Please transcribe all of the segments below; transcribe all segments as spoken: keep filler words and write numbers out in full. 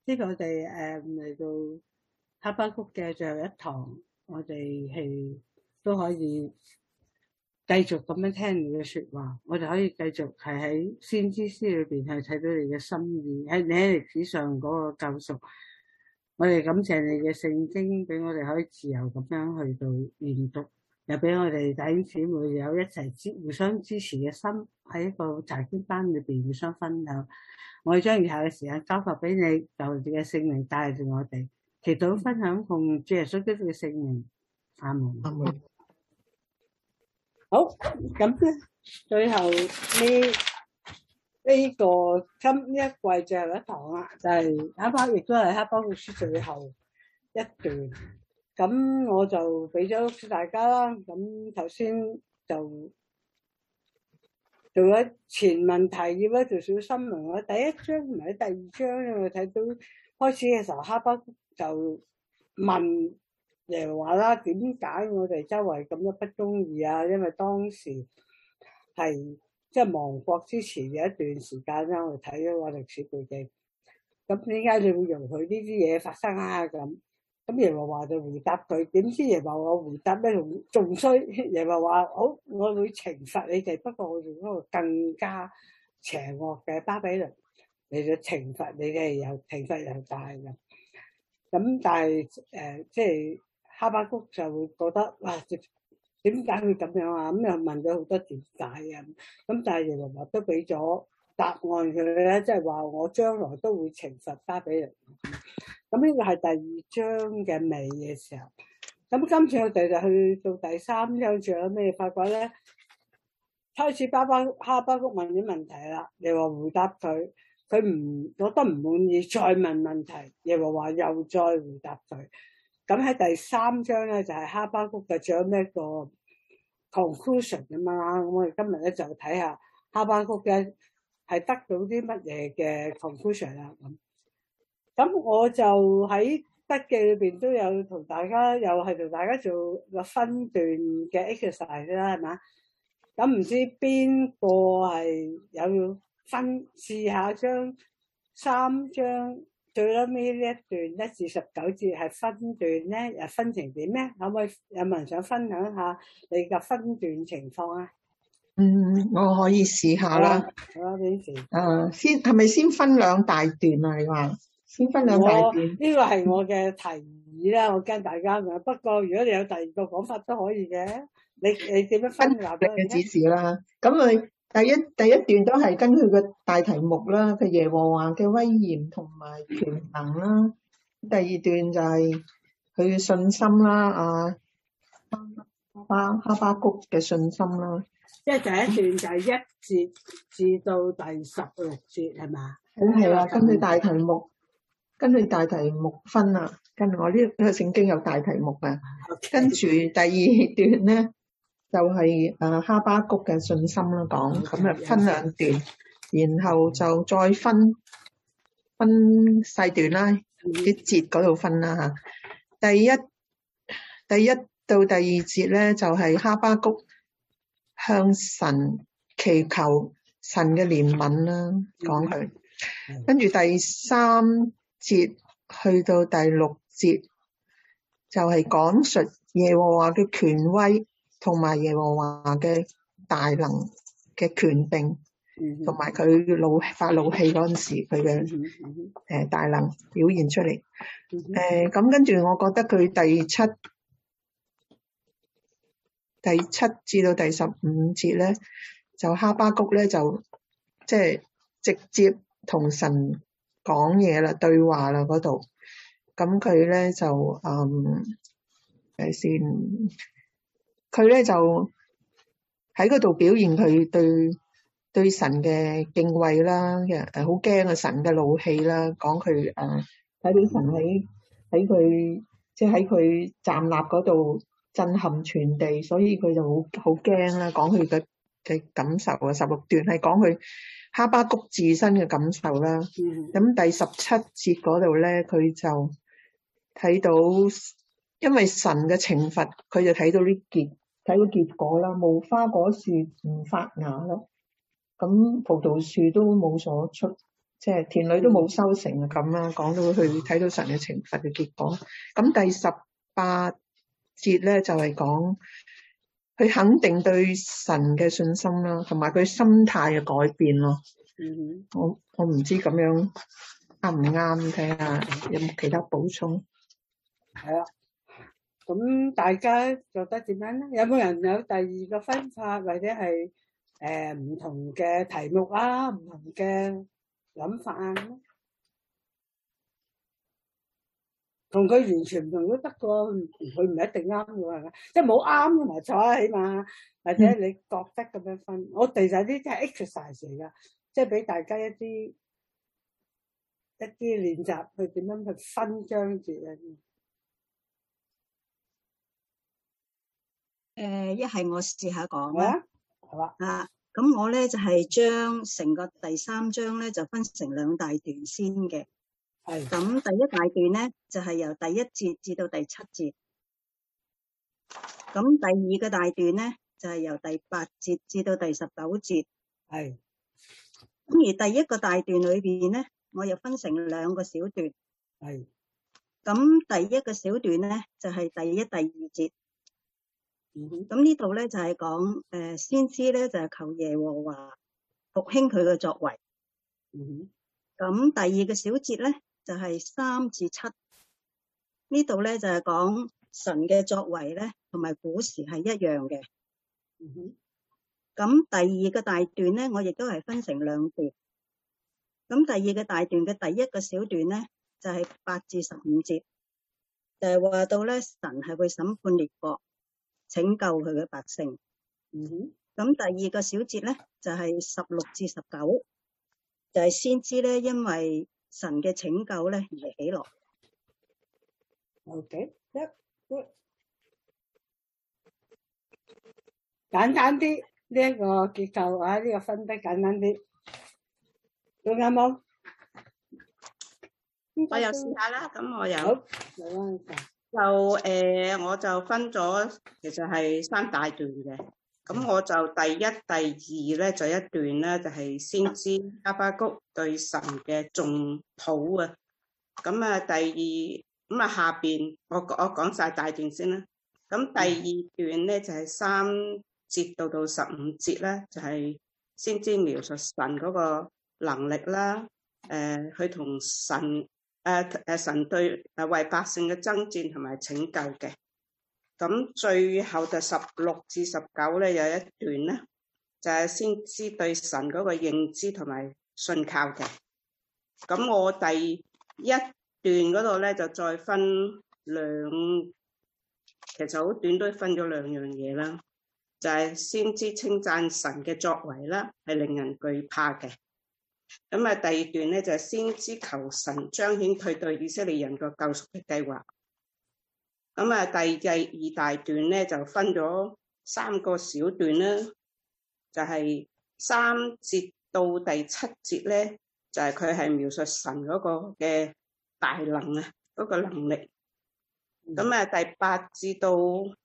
呢個我哋誒嚟到哈巴谷嘅最後一堂，我哋係都可以繼續咁樣聽你嘅説話，我哋可以繼續係喺先知書裏邊係睇到你嘅心意，喺你喺歷史上嗰個救贖。我哋感謝你嘅聖經，俾我哋可以自由咁樣去到研讀，又俾我哋弟兄姊妹有一齊支互相支持嘅心，喺一個查經班裏邊互相分享。我哋將以下嘅時間交託俾你，就你嘅聖靈帶住我哋，祈禱分享奉主耶穌基督嘅聖名，阿門。 阿門。 好，咁咧，最後呢呢個今一季最後一堂啦，就係哈巴，亦都係哈巴谷書最後一段。咁我就俾咗大家啦。咁頭先就做咗前問題，要一做小新聞。我第一章同埋第二章咧，我睇到開始嘅時候，哈巴谷就問耶和華啦，點解我哋周圍咁多不公義啊？因為當時係即係亡國之前嘅一段時間啦，我哋睇咗個歷史背景。咁點解你會容許呢啲嘢發生啊？咁咁耶和華就回答佢，點知耶和華回答咧仲仲衰。耶和華好，我會懲罰你哋，不過我用嗰個更加邪惡嘅巴比倫嚟到懲罰你哋，又懲罰又大嘅。咁但係誒、呃，即係哈巴谷就會覺得哇，點解會咁樣啊？咁又問咗好多點解啊？咁但係耶和華都俾咗答案佢咧，即係話我將來都會懲罰巴比倫。咁呢個係第二章嘅尾嘅時候。咁今次我哋就去到第三章，仲有咩發覺咧？開始巴巴哈巴谷問啲問題啦，耶和華回答佢，佢唔覺得唔滿意，再問問題，耶和華又再回答佢。咁喺第三章咧就係、是、哈巴谷嘅最後咩個 conclusion 啊嘛。咁我哋今日咧就睇下哈巴谷嘅係得到啲乜嘢嘅 conclusion 啦。咁咁我就喺筆記裏邊都有同大家，又係同大家做個分段嘅 exercise 啦，係嘛？咁唔知邊個係有分試下將三章最後尾呢一段一至十九節係分段咧，又分成點咧？可唔可以有冇人想分享下你嘅分段情況啊？ 嗯，我可以試下啦。 好啦，呢時誒，先係咪先分兩大段啊？你話先分兩大段？ 呢個係我嘅提議啦，我驚大家嘅。不過如果你有第二個講法都可以嘅。你你點樣分話俾我嘅指示啦？咁佢第一第一段都係根據個大題目啦，佢耶和華嘅威嚴同埋權能啦。第二段就係佢嘅信心啦，啊哈哈巴谷嘅信心啦。 即係第一段就係一節至到第十六節係嘛？ 咁係啊，根據大題目，根據大題目分啊。跟住我呢個聖經有大題目啊。Okay. 跟住第二段咧。就係誒哈巴谷嘅信心啦，講咁啊分兩段，然後就再分分細段啦，啲節嗰度分啦嚇。第一第一到第二節咧，就係、是、哈巴谷向神祈求神嘅憐憫啦，講佢。跟住第三節去到第六節，就係、是、講述耶和華嘅權威。同埋耶和華嘅大能嘅權柄，同埋佢怒發怒氣嗰陣時，佢嘅誒大能表現出嚟。誒咁跟住，我覺得佢第七第七至到第十五節咧，就哈巴谷咧就即係、就是、直接同神講嘢啦，對話啦嗰度。咁佢咧就嗯誒先。佢咧就喺嗰度表現佢對對神嘅敬畏啦，誒好驚啊神嘅怒氣啦，講佢誒睇到神喺喺佢即係喺佢站立嗰度震撼全地，所以佢就好好驚啦，講佢嘅嘅感受啊。十六段係講佢哈巴谷自身嘅感受啦。咁第十七節嗰度咧，佢就睇到因為神嘅懲罰，佢就睇到呢結。睇到結果啦，無花果樹唔發芽啦，咁葡萄樹都冇所出， 即係田裏都冇收成啊咁啦，講到去睇到神嘅懲罰嘅結果。咁第十八節咧就係講佢肯定對神嘅信心啦，同埋佢心態嘅改變咯。 嗯哼， 我我唔知咁樣啱唔啱，睇下有冇其他補充。 係啊，咁大家覺得點樣咧？有冇人有第二個分法，或者係誒唔同嘅題目啊，唔同嘅諗法啊？同佢完全唔同都得個，佢唔一定啱嘅係咪？即係冇啱同埋錯啊，起碼或者你覺得咁樣分。我哋就啲即係 exercise 嚟噶，即係俾大家一啲一啲練習去點樣去分章節啊。 誒，一係我試下講啊啦， 係嘛？ 啊，咁我咧就係將成個第三章咧就分成兩大段先嘅。 係。 咁第一大段咧就係由第一節至到第七節，咁第二個大段咧就係由第八節至到第十九節。 係。 咁而第一個大段裏邊咧，我又分成兩個小段。 係。 咁第一個小段咧就係第一、第二節。 嗯哼。 咁呢度咧就係講誒先知咧就係求耶和華復興佢嘅作為。 嗯哼。 咁第二個小節咧就係三至七，呢度咧就係講神嘅作為咧同埋古時係一樣嘅。 嗯哼。 咁第二個大段咧，我亦都係分成兩段。咁第二個大段嘅第一個小段咧就係八至十五節，就係話到咧神係會審判列國，拯救佢嘅百姓。 嗯哼。 咁第二個小節咧就係十六至十九，就係先知咧因為神嘅拯救咧而喜樂。 OK，一，簡單啲呢一個結構啊，呢個分得簡單啲，仲有冇？ 我又試下啦，咁我又好，嚟啦， 就誒、呃，我就分咗其實係三大段嘅。咁我就第一、第二咧就一段咧，就係、是、先知哈巴谷對神嘅眾禱啊。咁啊，第二咁啊下邊我我講晒大段先啦。咁第二段咧就係、是、三節到到十五節咧，就係、是、先知描述神嗰個能力啦。誒、呃，佢同神誒誒、呃、神對誒為百姓嘅爭戰同埋拯救嘅。咁最後就十六至十九咧有一段咧，就係、是、先知對神嗰個認知同埋信靠嘅。咁我第一段嗰度咧就再分兩，其實好短都分咗兩樣嘢啦。就係、是、先知稱讚神嘅作為啦，係令人懼怕嘅。咁啊，第二段咧就係、是、先知求神彰顯佢對以色列人個救贖嘅計劃。咁啊，第第二大段咧就分咗三個小段啦，就係、是、三節到第七節咧，就係佢係描述神嗰個嘅大能啊，嗰、那個能力。咁啊，第八至到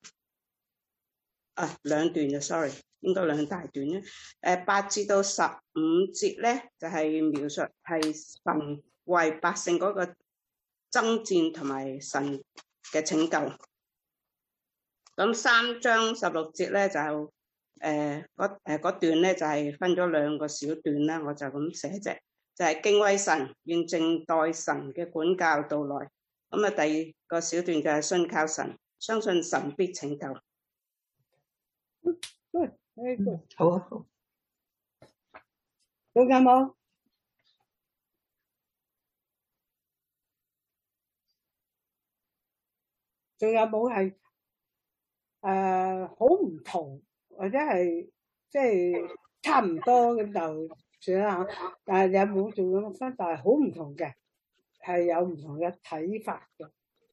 啊兩段就 sorry，應該兩大段咧。誒，八至到十五節咧，就係、是、描述係神為百姓嗰個爭戰同埋神嘅拯救。咁三章十六節咧就誒嗰誒嗰段咧就係、是、分咗兩個小段啦，我就咁寫啫，就係、是、敬畏神，願靜待神嘅管教到來。咁啊，第二個小段就係信靠神，相信神必拯救。 嗯，好啊，好。 仲有冇？仲有冇係誒好唔同，或者係即係差唔多咁就算啦嚇？但係有冇仲有分法係好唔同嘅，係有唔同嘅睇法嘅？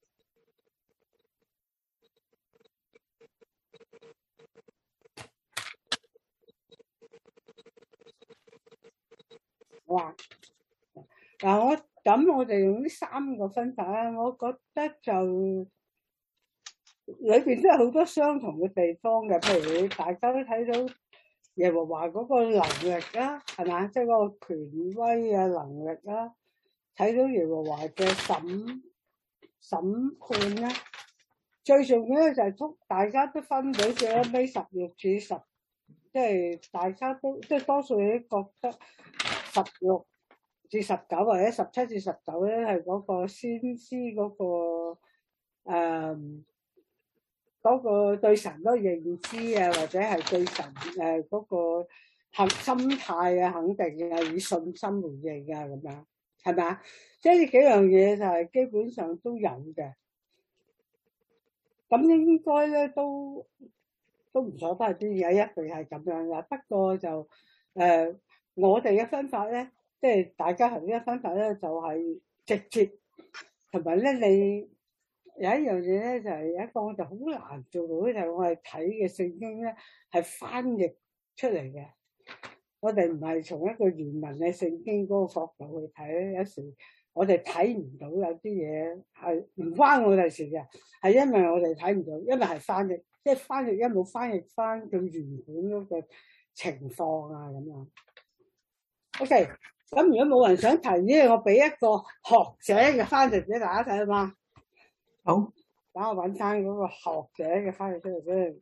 哇！嗱，我咁我哋用呢三個分法啦，我覺得就裏邊都有好多相同嘅地方嘅，譬如大家都睇到耶和華嗰個能力啦，係嘛？即係嗰個權威嘅能力啦，睇到耶和華嘅審審判啦。最重要咧就係祝大家都分到最尾十六至十，即係大家都即係多數你都覺得十六至十九或者十七至十九咧係嗰個先知嗰個誒嗰個對神嗰個認知啊，或者係對神誒嗰個肯心態啊肯定啊，以信心回應啊咁樣，係咪啊？即係呢幾樣嘢就係基本上都有嘅。咁應該咧都都唔錯，都係啲嘢一定係咁樣噶。不過就誒、呃，我哋嘅分法咧，即係大家頭先嘅分法咧，就係、是、直接同埋咧，你有一樣嘢咧，就係、是、有一個我就好難做到，就係、是、我哋睇嘅聖經咧係翻譯出嚟嘅。我哋唔係從一個原文嘅聖經嗰個角度去睇咧，有時我哋睇唔到有啲嘢係唔關我哋事嘅，係因為我哋睇唔到，因為係翻譯，即係翻譯一冇翻譯翻佢原本嗰個情況啊咁樣。OK，咁如果冇人想提呢，我俾一個學者嘅翻譯俾大家睇啊嘛。 好， 等我揾翻嗰個學者嘅翻譯出嚟先。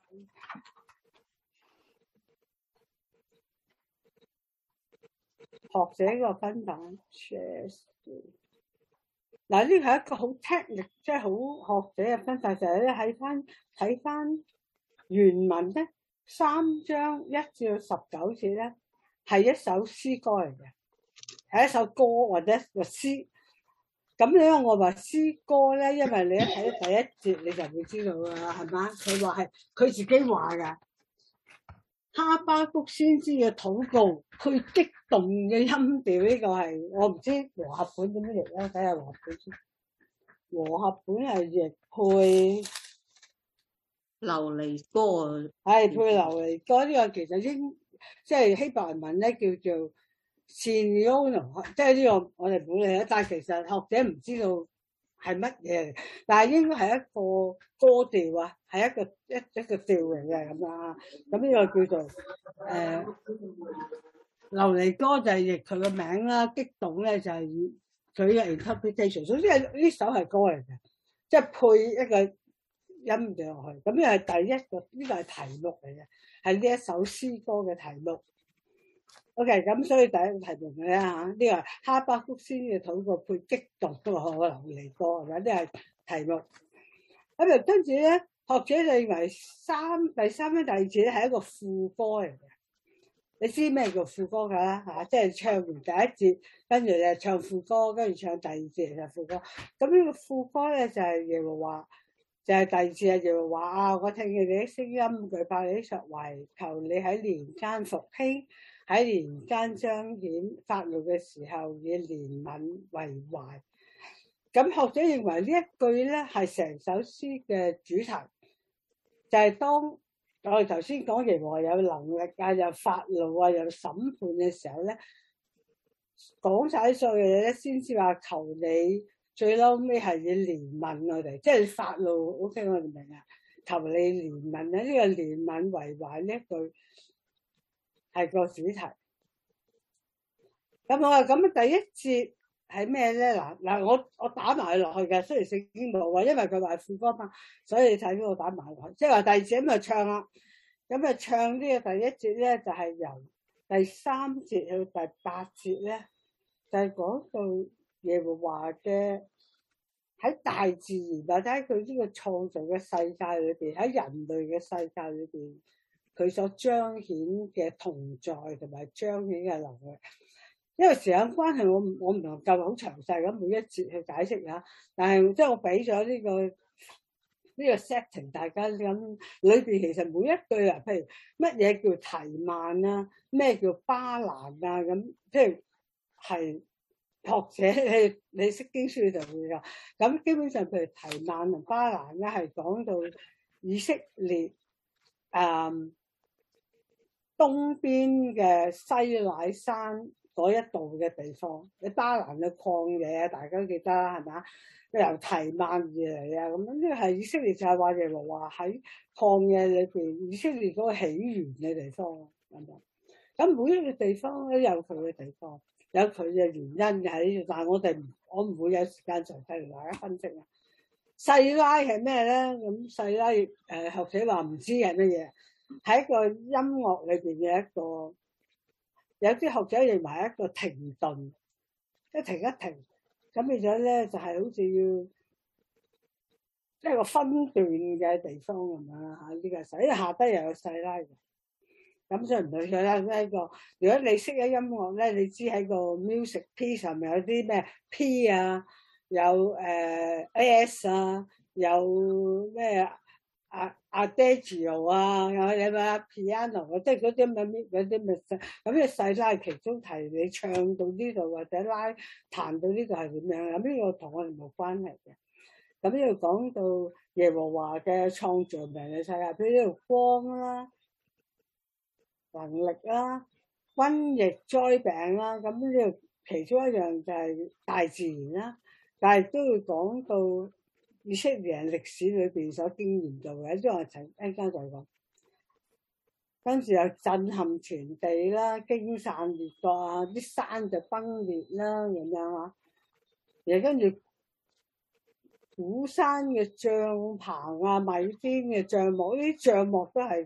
學者個分版 share。嗱，呢個係一個好 technical，即係好學者嘅分法，就係咧喺翻睇翻原文咧，三章一至到十九節咧係一首詩歌嚟嘅，係一首歌或者個詩。咁樣我話詩歌咧，因為你一睇到第一節你就會知道啦，係嘛？佢話係佢自己話噶。哈巴谷先知嘅禱告，佢激動嘅音調，呢個係我唔知和合本點樣譯咧，睇下和合本先。和合本係譯配流離歌， 係配流離歌。呢個其實應即係希伯來文咧叫做 Sinyono， 即係呢個我哋冇理啦。但係其實學者唔知道係乜嘢，但係應該係一個歌調啊，係一個一一個調嚟嘅咁啊。咁呢個叫做誒、呃、流離歌就係譯佢個名啦，激動咧就係佢嘅 interpretation。總之係呢首係歌嚟嘅，即係配一個音調落去。咁呢係第一個，呢個係題目嚟嘅，係呢一首詩歌嘅題目。OK，咁所以第一個題目嘅咧嚇，呢個係哈巴谷先嘅禱告配激動個流離歌，係咪？呢係題目。咁就跟住咧，學者認為三第三章第二節咧係一個副歌嚟嘅。你知咩叫副歌㗎啦嚇？即係唱完第一節，跟住就唱副歌，跟住唱第二節就副歌。咁呢個副歌咧就係耶和華，就係、是、第二節係耶和華啊！我聽見你啲聲音，懼怕你啲作為，求你喺年間復興。喺年間彰顯發怒嘅時候，以憐憫為懷。咁學者認為呢一句咧係成首詩嘅主題，就係、是、當我哋頭先講耶和華有能力啊，又發怒啊，又審判嘅時候咧，講晒所有嘢咧，先至話求你最嬲尾係以憐憫我哋，即係發怒。OK，我哋明啊？求你憐憫咧，呢、這個憐憫為懷呢一句。係個主題，咁我話咁第一節係咩咧？嗱嗱，我我打埋落去嘅，雖然聖經冇話，因為佢話副歌嘛，所以睇到我打埋落去。即係話第二節咁就唱啦，咁啊唱呢個第一節咧，就係、是、由第三節去第八節咧，就係、是、講到耶和華嘅喺大自然或者喺佢呢個創造嘅世界裏邊，喺人類嘅世界裏邊。佢所彰顯嘅同在同埋彰顯嘅能力，因為時間關係，我我唔能夠好詳細咁每一節去解釋下。但係即係我俾咗呢個呢個 setting，大家咁裏邊其實每一句啊，譬如乜嘢叫提曼啊，咩叫巴蘭啊，咁即係係學者你你識經書就會㗎。咁基本上譬如提曼同巴蘭咧，係講到以色列誒。嗯東邊嘅西乃山嗰一度嘅地方，你巴蘭嘅曠野，大家都記得啦，係嘛？由提曼而嚟啊，咁呢個係以色列就係話耶和華喺曠野裏邊，以色列嗰個起源嘅地方。 咁樣。咁每一個地方都有佢嘅地方，有佢嘅原因喺呢度，但係我哋我唔會有時間詳細同大家分析啊。細拉係咩咧？咁細拉誒、呃、學者話唔知係乜嘢，喺一個音樂裏邊嘅一個，有啲學者認為一個停頓，一停一停，咁變咗咧就係、是、好似要即係個分段嘅地方咁樣啦嚇。呢、這個細，因為下低又有細拉嘅，咁所以唔對佢啦。呢個如果你識咗音樂咧，你知喺個 music piece 上面有啲咩 P 啊，有誒、呃、S 啊，有咩啊 Adagio 啊，有有咩 piano 啊，即係嗰啲咪嗰啲咪細，咁你細拉其中提你唱到呢度或者拉彈到呢度係點樣？咁呢個同我哋冇關係嘅。咁呢度講到耶和華嘅創造命嘅世界，譬如呢度光啦、能力啦、瘟疫災病啦，咁呢度其中一樣就係大自然啦，但係都會講到以色列人歷史裏邊所經驗到嘅，即係我陣一陣間再講。跟住又震撼全地啦，驚散列國啊，啲山就崩裂啦咁樣啊，而跟住古山嘅帳棚啊、米甸嘅帳幕，呢啲帳幕都係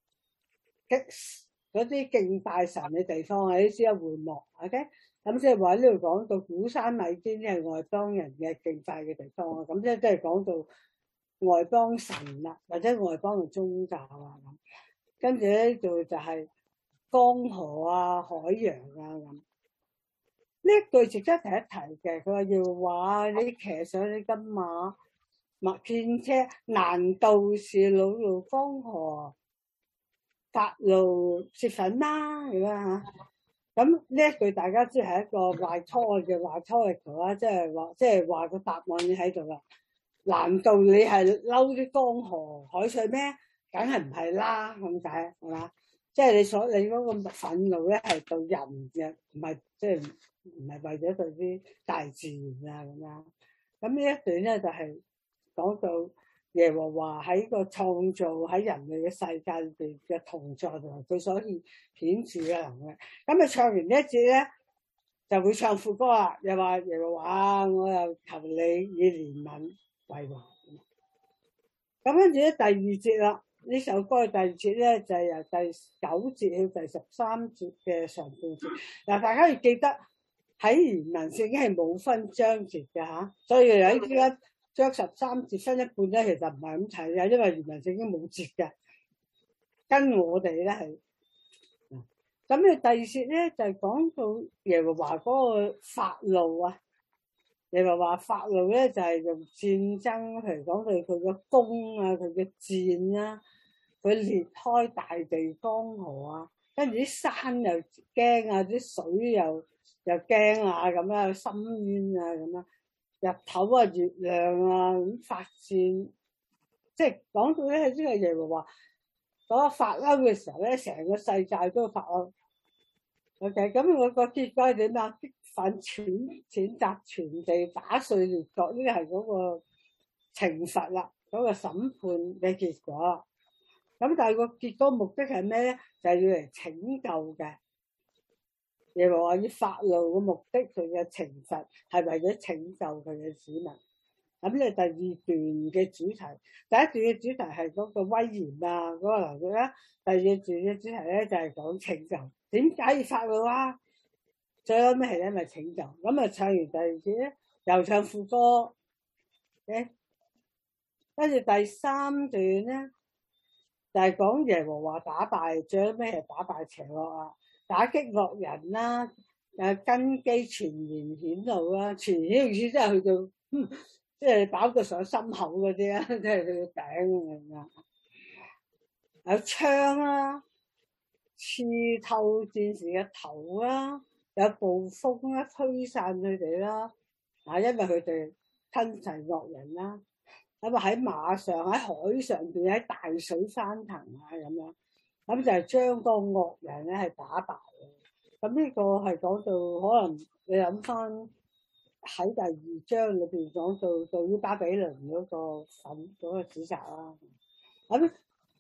嗰啲敬拜神嘅地方啊，呢啲係會幕 ，OK？咁即係話呢度講到古山米甸係外邦人嘅敬拜嘅地方啊，咁即係即係講到外邦神啦，或者外邦嘅宗教啊咁。跟住呢度就係江河啊、海洋啊咁。呢一句值得提一提嘅，佢話要話你騎上你金馬麥片車，難道是老路江河發露泄憤嗎？咁啊嚇。咁呢一句大家知係一個壞錯嘅壞錯嚟啦，即係話即係話個答案已喺度啦。難道你係嬲啲江河海水咩？梗係唔係啦，咁解係嘛？即係你所你嗰個憤怒咧係對人嘅，唔係即係唔係為咗對啲大自然啊咁樣。咁呢一段咧就係、是、講到耶和華喺個創造喺人類嘅世界裏邊嘅同在同埋佢所顯顯著嘅能力。咁啊唱完呢一節咧，就會唱副歌啦，又話耶和華，我又求你以憐憫為華。咁跟住咧第二節啦。呢首歌嘅第二節咧就係、是、由第九節去第十三節嘅上半節。嗱，大家要記得喺原文聖經係冇分章節嘅嚇，所以有依家將十三節分一半咧，其實唔係咁睇嘅，因為原文聖經冇節嘅。跟我哋咧係咁，你第二節咧就係、是、講到耶和華嗰個發怒啊。耶和華發怒咧就係、是、用戰爭，譬如講到佢嘅弓啊、佢嘅箭啊，佢裂開大地江河啊，跟住啲山又驚啊，啲水又又驚啊，咁樣深淵啊，咁樣日頭啊、月亮啊咁發戰，即係講到咧，呢個耶和華嗰個發嬲嘅時候咧，成個世界都發嬲。OK，咁我個結果係點啊？激憤全譴責全地，打碎列國，呢個係嗰個懲罰啦，嗰、嗰個審判嘅結果。咁但係個結果目的係咩咧？就係、係、要嚟拯救嘅。耶和華要發怒嘅目的，佢嘅懲罰係為咗拯救佢嘅子民。咁呢第二段嘅主題，第一段嘅主題係嗰個威嚴啊，嗰、嗰個能力啦。第二段嘅主題咧就係講拯救。點解要發怒啊？最後咩係因為拯救。咁啊唱完第二節咧，又唱副歌。誒，跟住第三段咧就係、是、講耶和華打敗，最後咩係打敗邪惡啊？打擊惡人啦，誒根基全然顯露啦，全然意思即係去到，嗯、即係飽到上心口嗰啲啊，即係去到頂咁樣。有槍啦。刺透戰士嘅頭啦，有暴風啦，推散佢哋啦。啊，因為佢哋吞噬惡人啦。咁啊喺馬上、喺海上邊、喺大水翻騰啊咁樣，咁就係將個惡人咧係打敗嘅。咁呢個係講到可能你諗翻喺第二章裏邊講到對於巴比倫嗰個憤嗰個指責啦。咁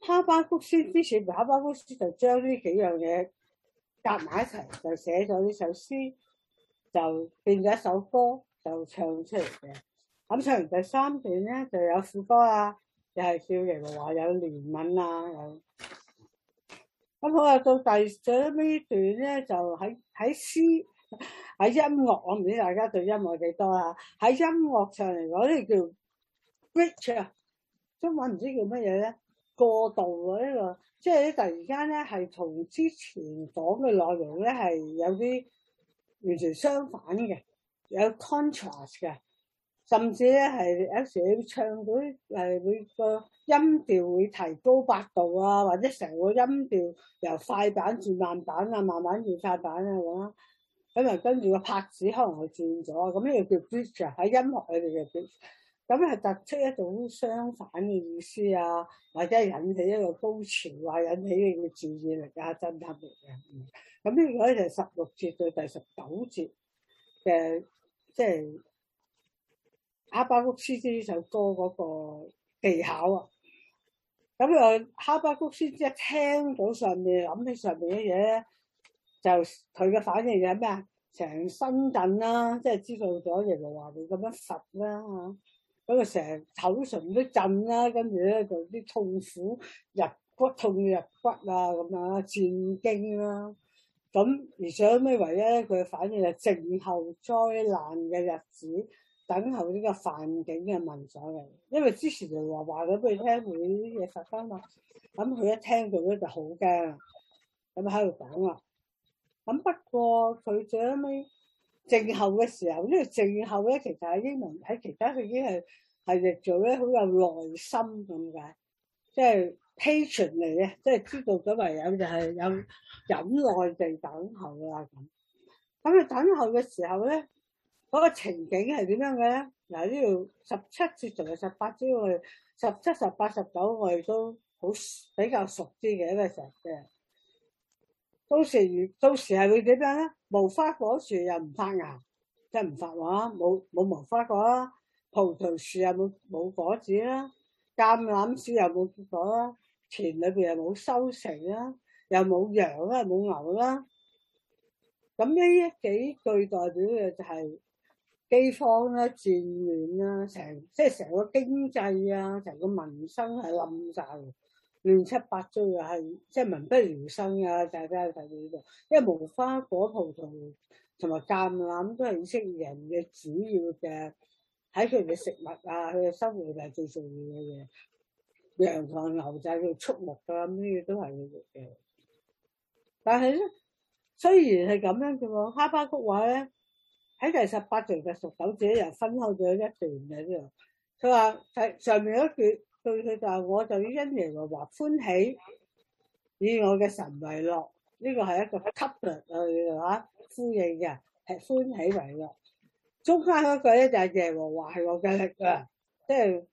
哈巴谷先之前，哈巴谷先就將呢幾樣嘢夾埋一齊，就寫咗呢首詩，就變咗一首歌，就唱出嚟嘅。咁唱完第三段咧，就有副歌啊，又係叫耶和華有憐憫啊，有。咁好啊，到第最尾段咧，就喺喺詩喺音樂，我唔知大家對音樂幾多啊？喺音樂上嚟講，呢叫 bridge 啊，中文唔知叫乜嘢咧？過渡啊，呢個即係咧突然間咧係同之前講嘅內容咧係有啲完全相反嘅，有 contrast 嘅，甚至咧係有時你唱到誒會個音調會提高八度啊，或者成個音調由快板轉慢板啊，慢慢轉快板啊咁，咁啊跟住個拍子可能係轉咗，咁呢個叫 bridge 喺音樂裏邊嘅 bridge。咁係突出一種相反嘅意思啊，或者引起一個高潮啊，引起你嘅注意力啊，震撼力啊。咁呢個咧就係十六節到第十九節嘅，即係哈巴谷先知呢首歌嗰個技巧啊。咁啊，哈巴谷先知一聽到上面諗起上面嘅嘢咧，就佢嘅反應係咩啊？成身震啦，即係知道咗耶和華會咁樣罰啦嚇。咁啊，成口唇都震啦，跟住咧就啲痛苦入骨痛入骨啊，咁啊戰驚啦。咁而最尾唯一佢反應係靜候災難嘅日子，等候呢個犯境嘅民上嚟。因為之前就話話咗俾佢聽會呢啲嘢發生嘛，咁佢一聽到咧就好驚，咁喺度講啦。咁不過佢最尾靜候嘅時候，因為靜候咧，其實喺英文喺其他佢已經係係譯做咧好有耐心咁解，即係 patient 嚟嘅，即係知道咗唯有就係有忍耐地等候啦咁。咁佢等候嘅時候咧，嗰個情景係點樣嘅咧？嗱，呢度十七節同埋十八節，我哋十七、十八、十九我哋都好比較熟啲嘅，因為成日嘅。到時如到時係會點樣咧？無花果樹又唔發芽，即係唔發話，冇冇無花果啦。葡萄樹又冇冇果子啦，橄欖樹又冇結果啦，田裏邊又冇收成啦，又冇羊啦，冇牛啦。咁呢幾句代表嘅就係饑荒啦、戰亂啦，成即係成個經濟啊，成個民生係冧晒。亂七八糟又係即係民不聊生啊！大家睇到呢度，因為無花果、葡萄同埋橄欖都係以色列人嘅主要嘅喺佢哋嘅食物啊，佢嘅生活係最重要嘅嘢。羊同牛就係叫畜牧㗎，咁呢啲都係佢哋嘅。但係咧，雖然係咁樣嘅喎，哈巴谷話咧喺第十八條嘅十九節又分開咗一段嘅呢度。佢話係上面一句。對佢就係我就要因耶和華歡喜，以我嘅神為樂。呢、這個係一個 couplet 嚟嚇呼應嘅，係歡喜為樂。中間嗰句咧就係耶和華係我嘅力量，即係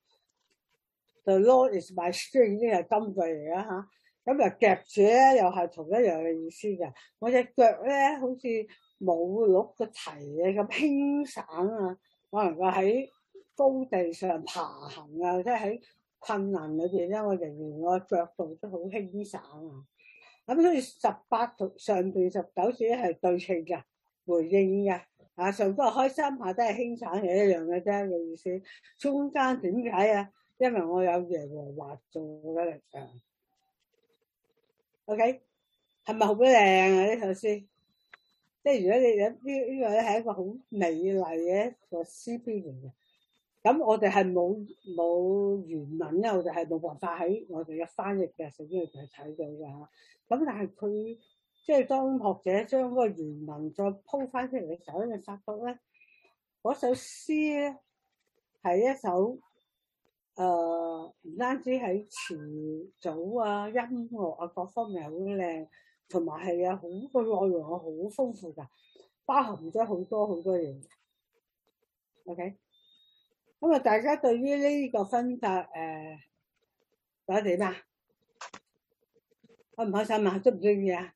The Lord is my strength，呢個係金句嚟嘅嚇。咁啊夾住咧又係同一樣嘅意思嘅。我隻腳咧好似冇碌個蹄嘅咁輕省啊，我能夠喺高地上爬行啊，即係喺困難裏邊咧，我仍然我腳步都好輕省啊！咁所以十八同上邊十九節係對稱嘅回應嘅，啊上邊開心下都係輕省係一樣嘅啫嘅意思。中間點解啊？因為我有耶和華做嘅力量。OK， 係咪好靚啊？呢首詩，即係如果你有呢呢個咧係一個好美麗嘅一個詩篇嚟嘅。咁我哋係冇冇原文咧，我哋係冇辦法喺我哋嘅翻譯嘅聖經裏邊睇到嘅嚇。咁但係佢即係當學者將嗰個原文再鋪翻出嚟嘅時候咧，你發覺咧嗰首詩咧係一首誒唔、呃、單止喺詞組啊、音樂啊各方面好靚，同埋係有好個內容係好豐富㗎，包含咗好多好多嘢。OK。咁啊！大家對於呢個分法誒，覺得點啊？開唔開心啊？中唔中意啊？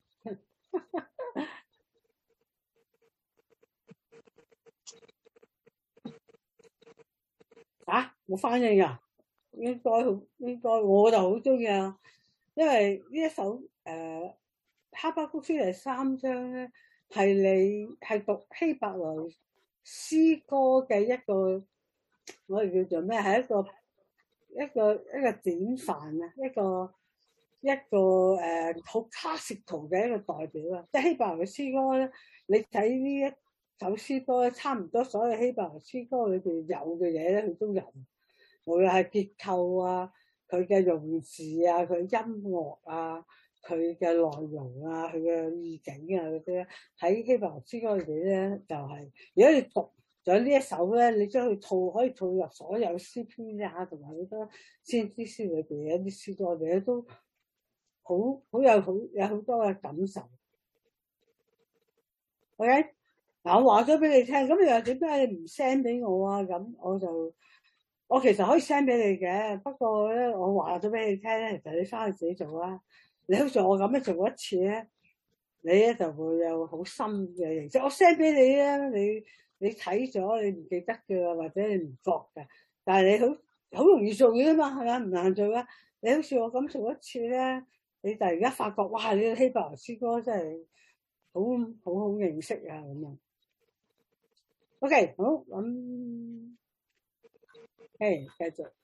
啊！冇反應啊？應該好，應該我就好中意啊！ 因為呢一首誒、呃、哈巴谷書第三章咧，係你係讀希伯來詩歌嘅一個，我哋叫做咩？係一個一個一個典範啊，一個一個誒好 classical 嘅一個代表啊。即係希伯來嘅詩歌咧，你睇呢一首詩歌咧，差唔多所有希伯來詩歌裏邊有嘅嘢咧，佢都有，無論係結構啊，佢嘅用字啊，佢音樂啊，佢嘅內容啊，佢嘅意境啊嗰啲咧，喺希伯來詩歌裏邊咧就係、是，如果你讀咗呢一首咧，你將佢套可以套入所有詩篇啊，同埋好多先知書裏邊嘅一啲詩歌，你都好好有好有好多嘅感受。OK，嗱我話咗俾你聽，咁你又點解你唔 send 俾我啊？咁我就我其實可以 send 俾你嘅，不過咧我話咗俾你聽咧，其實你翻去自己做啦。你好似我咁樣做過一次咧，你咧就會有好深嘅認識。我 send 俾你咧，你你睇咗你唔記得嘅，或者你唔覺嘅，但係你好好容易做嘅嘛，係咪？唔難做噶。你好似我咁做一次咧，你突然間發覺，哇！你嘅希伯來詩歌真係好好好認識啊咁樣。OK， 好咁，誒，繼續。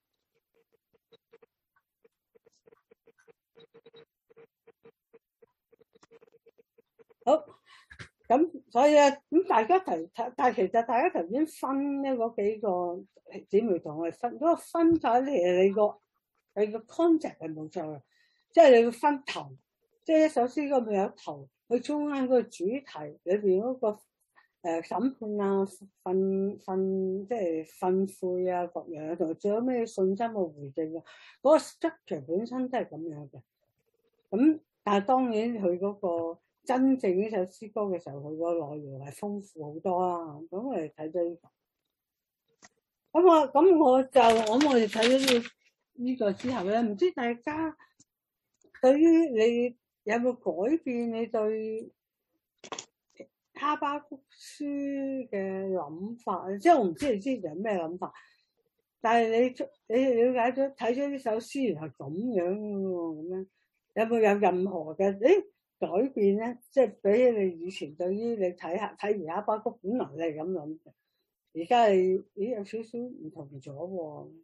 好，咁所以咧，咁大家提，但係其實大家頭先分咧嗰幾個姊妹同我哋分，嗰、嗰個分法咧，其實你個你個 concept 係冇錯嘅，即係你要分頭，即係一首詩歌咪有頭，佢中間嗰個主題裏邊嗰個誒審判啊、訓訓即係訓誨啊各樣，同埋仲有咩信心嘅回應啊，嗰、嗰個 structure 本身都係咁樣嘅。咁但係當然佢嗰、嗰個。真正呢首詩歌嘅時候，佢個內容係豐富好多啦。咁我哋睇咗呢個，咁我咁我就咁我哋睇咗呢呢個之後咧，唔知大家對於你有冇改變你對哈巴谷書嘅諗法？即係我唔知你之前有咩諗法，但係你你了解咗睇咗呢首詩原來係咁樣喎，咁樣有冇有任何嘅誒？改變咧，即係比起你以前對於你睇下睇完哈巴谷本來你係咁諗嘅，而家你咦有少少唔同咗喎，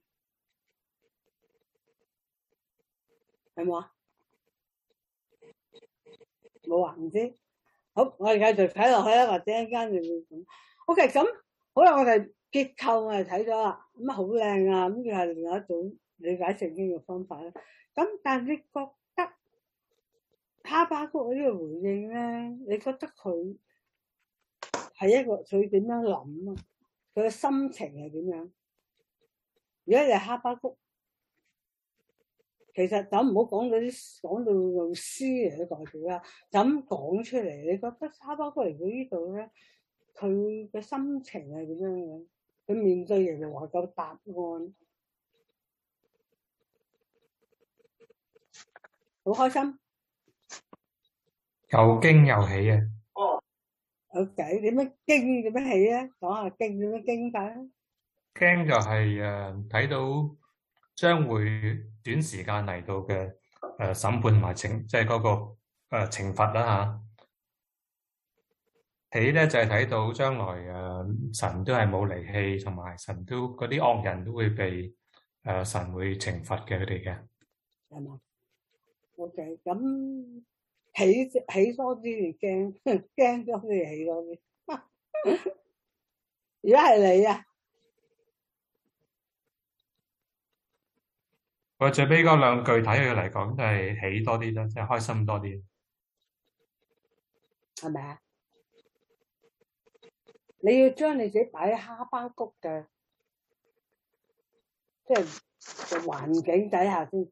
係冇啊？冇啊？唔知。好，我哋繼續睇落去啦，或者一間你會咁。OK，咁好啦，我哋結構我哋睇咗啦，咁啊好靚啊，咁又係另外一種理解聖經嘅方法啦。咁但係你覺哈巴谷呢個回應咧，你覺得佢係一個佢點樣諗啊？佢嘅心情係點樣？如果你係哈巴谷，其實就唔好講嗰啲講到用詩嚟嘅代表啦，就咁講出嚟。你覺得哈巴谷嚟到呢度咧，佢嘅心情係點樣嘅？佢面對耶和華個答案，好開心。 又驚又喜啊！ 哦，有計點樣驚點樣喜咧？講下驚點樣驚法咧？ 驚就係誒睇到將會短時間嚟到嘅誒、呃、審判同埋懲，即係嗰個誒、呃、懲罰啦嚇。喜咧就係、是、睇到將來誒、呃、神都係冇離棄，同埋神都嗰啲惡人都會被誒、呃、神會懲罰嘅佢哋嘅。 係嘛 ？OK，咁。起起多啲嚟驚，驚多啲嚟起多啲。如果係你啊， 我最尾嗰兩句睇佢嚟講都係起多啲啦，即係開心多啲， 係咪啊？你要將你自己擺喺哈巴谷嘅，即係嘅環境底下先。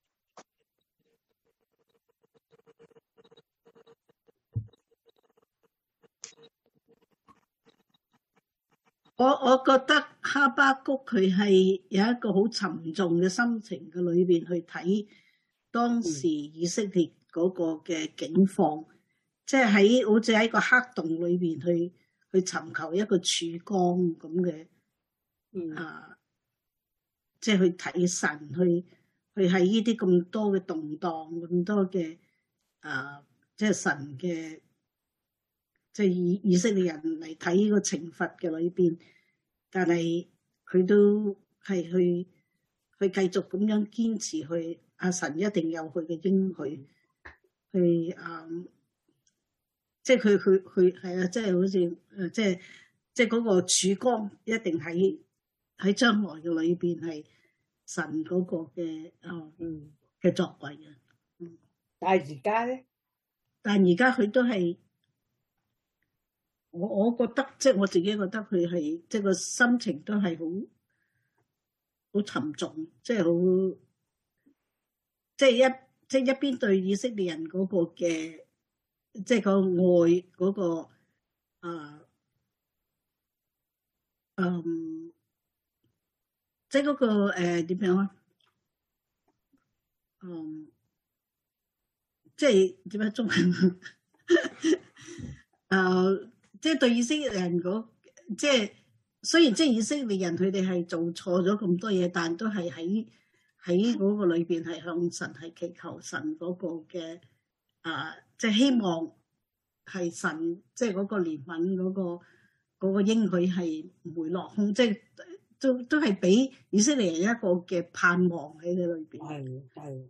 我我覺得哈巴谷佢係有一個好沉重嘅心情嘅裏邊去睇當時以色列嗰個嘅境況，即係喺好似喺個黑洞裏邊去去尋求一個曙光咁嘅， 嗯啊，即係去睇神去佢喺呢啲咁多嘅動盪，咁多嘅啊，即係神嘅，即係以以色列人嚟睇呢個懲罰嘅裏邊，但係佢都係去去繼續咁樣堅持去，阿神一定有佢嘅應許，去啊，即係佢佢佢係啊，即係好似誒，即係即係嗰個曙光一定喺喺將來嘅裏邊係神嗰個嘅啊嗯嘅作為嘅。嗯， 但係而家咧， 但係而家佢都係。我我覺得即係我自己覺得佢係即係個心情都係好好沉重，即係好即係一即係一邊對以色列人嗰個嘅即係個愛嗰個啊嗯即係嗰個誒點樣啊嗯即係點樣中文誒？即係對以色列人嗰，即係雖然即係以色列人佢哋係做錯咗咁多嘢，但都係喺喺嗰個裏邊係向神係祈求神嗰個嘅啊，即係希望係神即係嗰個憐憫嗰個嗰個應許係唔會落空，即係都都係俾以色列人一個嘅盼望喺佢裏邊。 係係，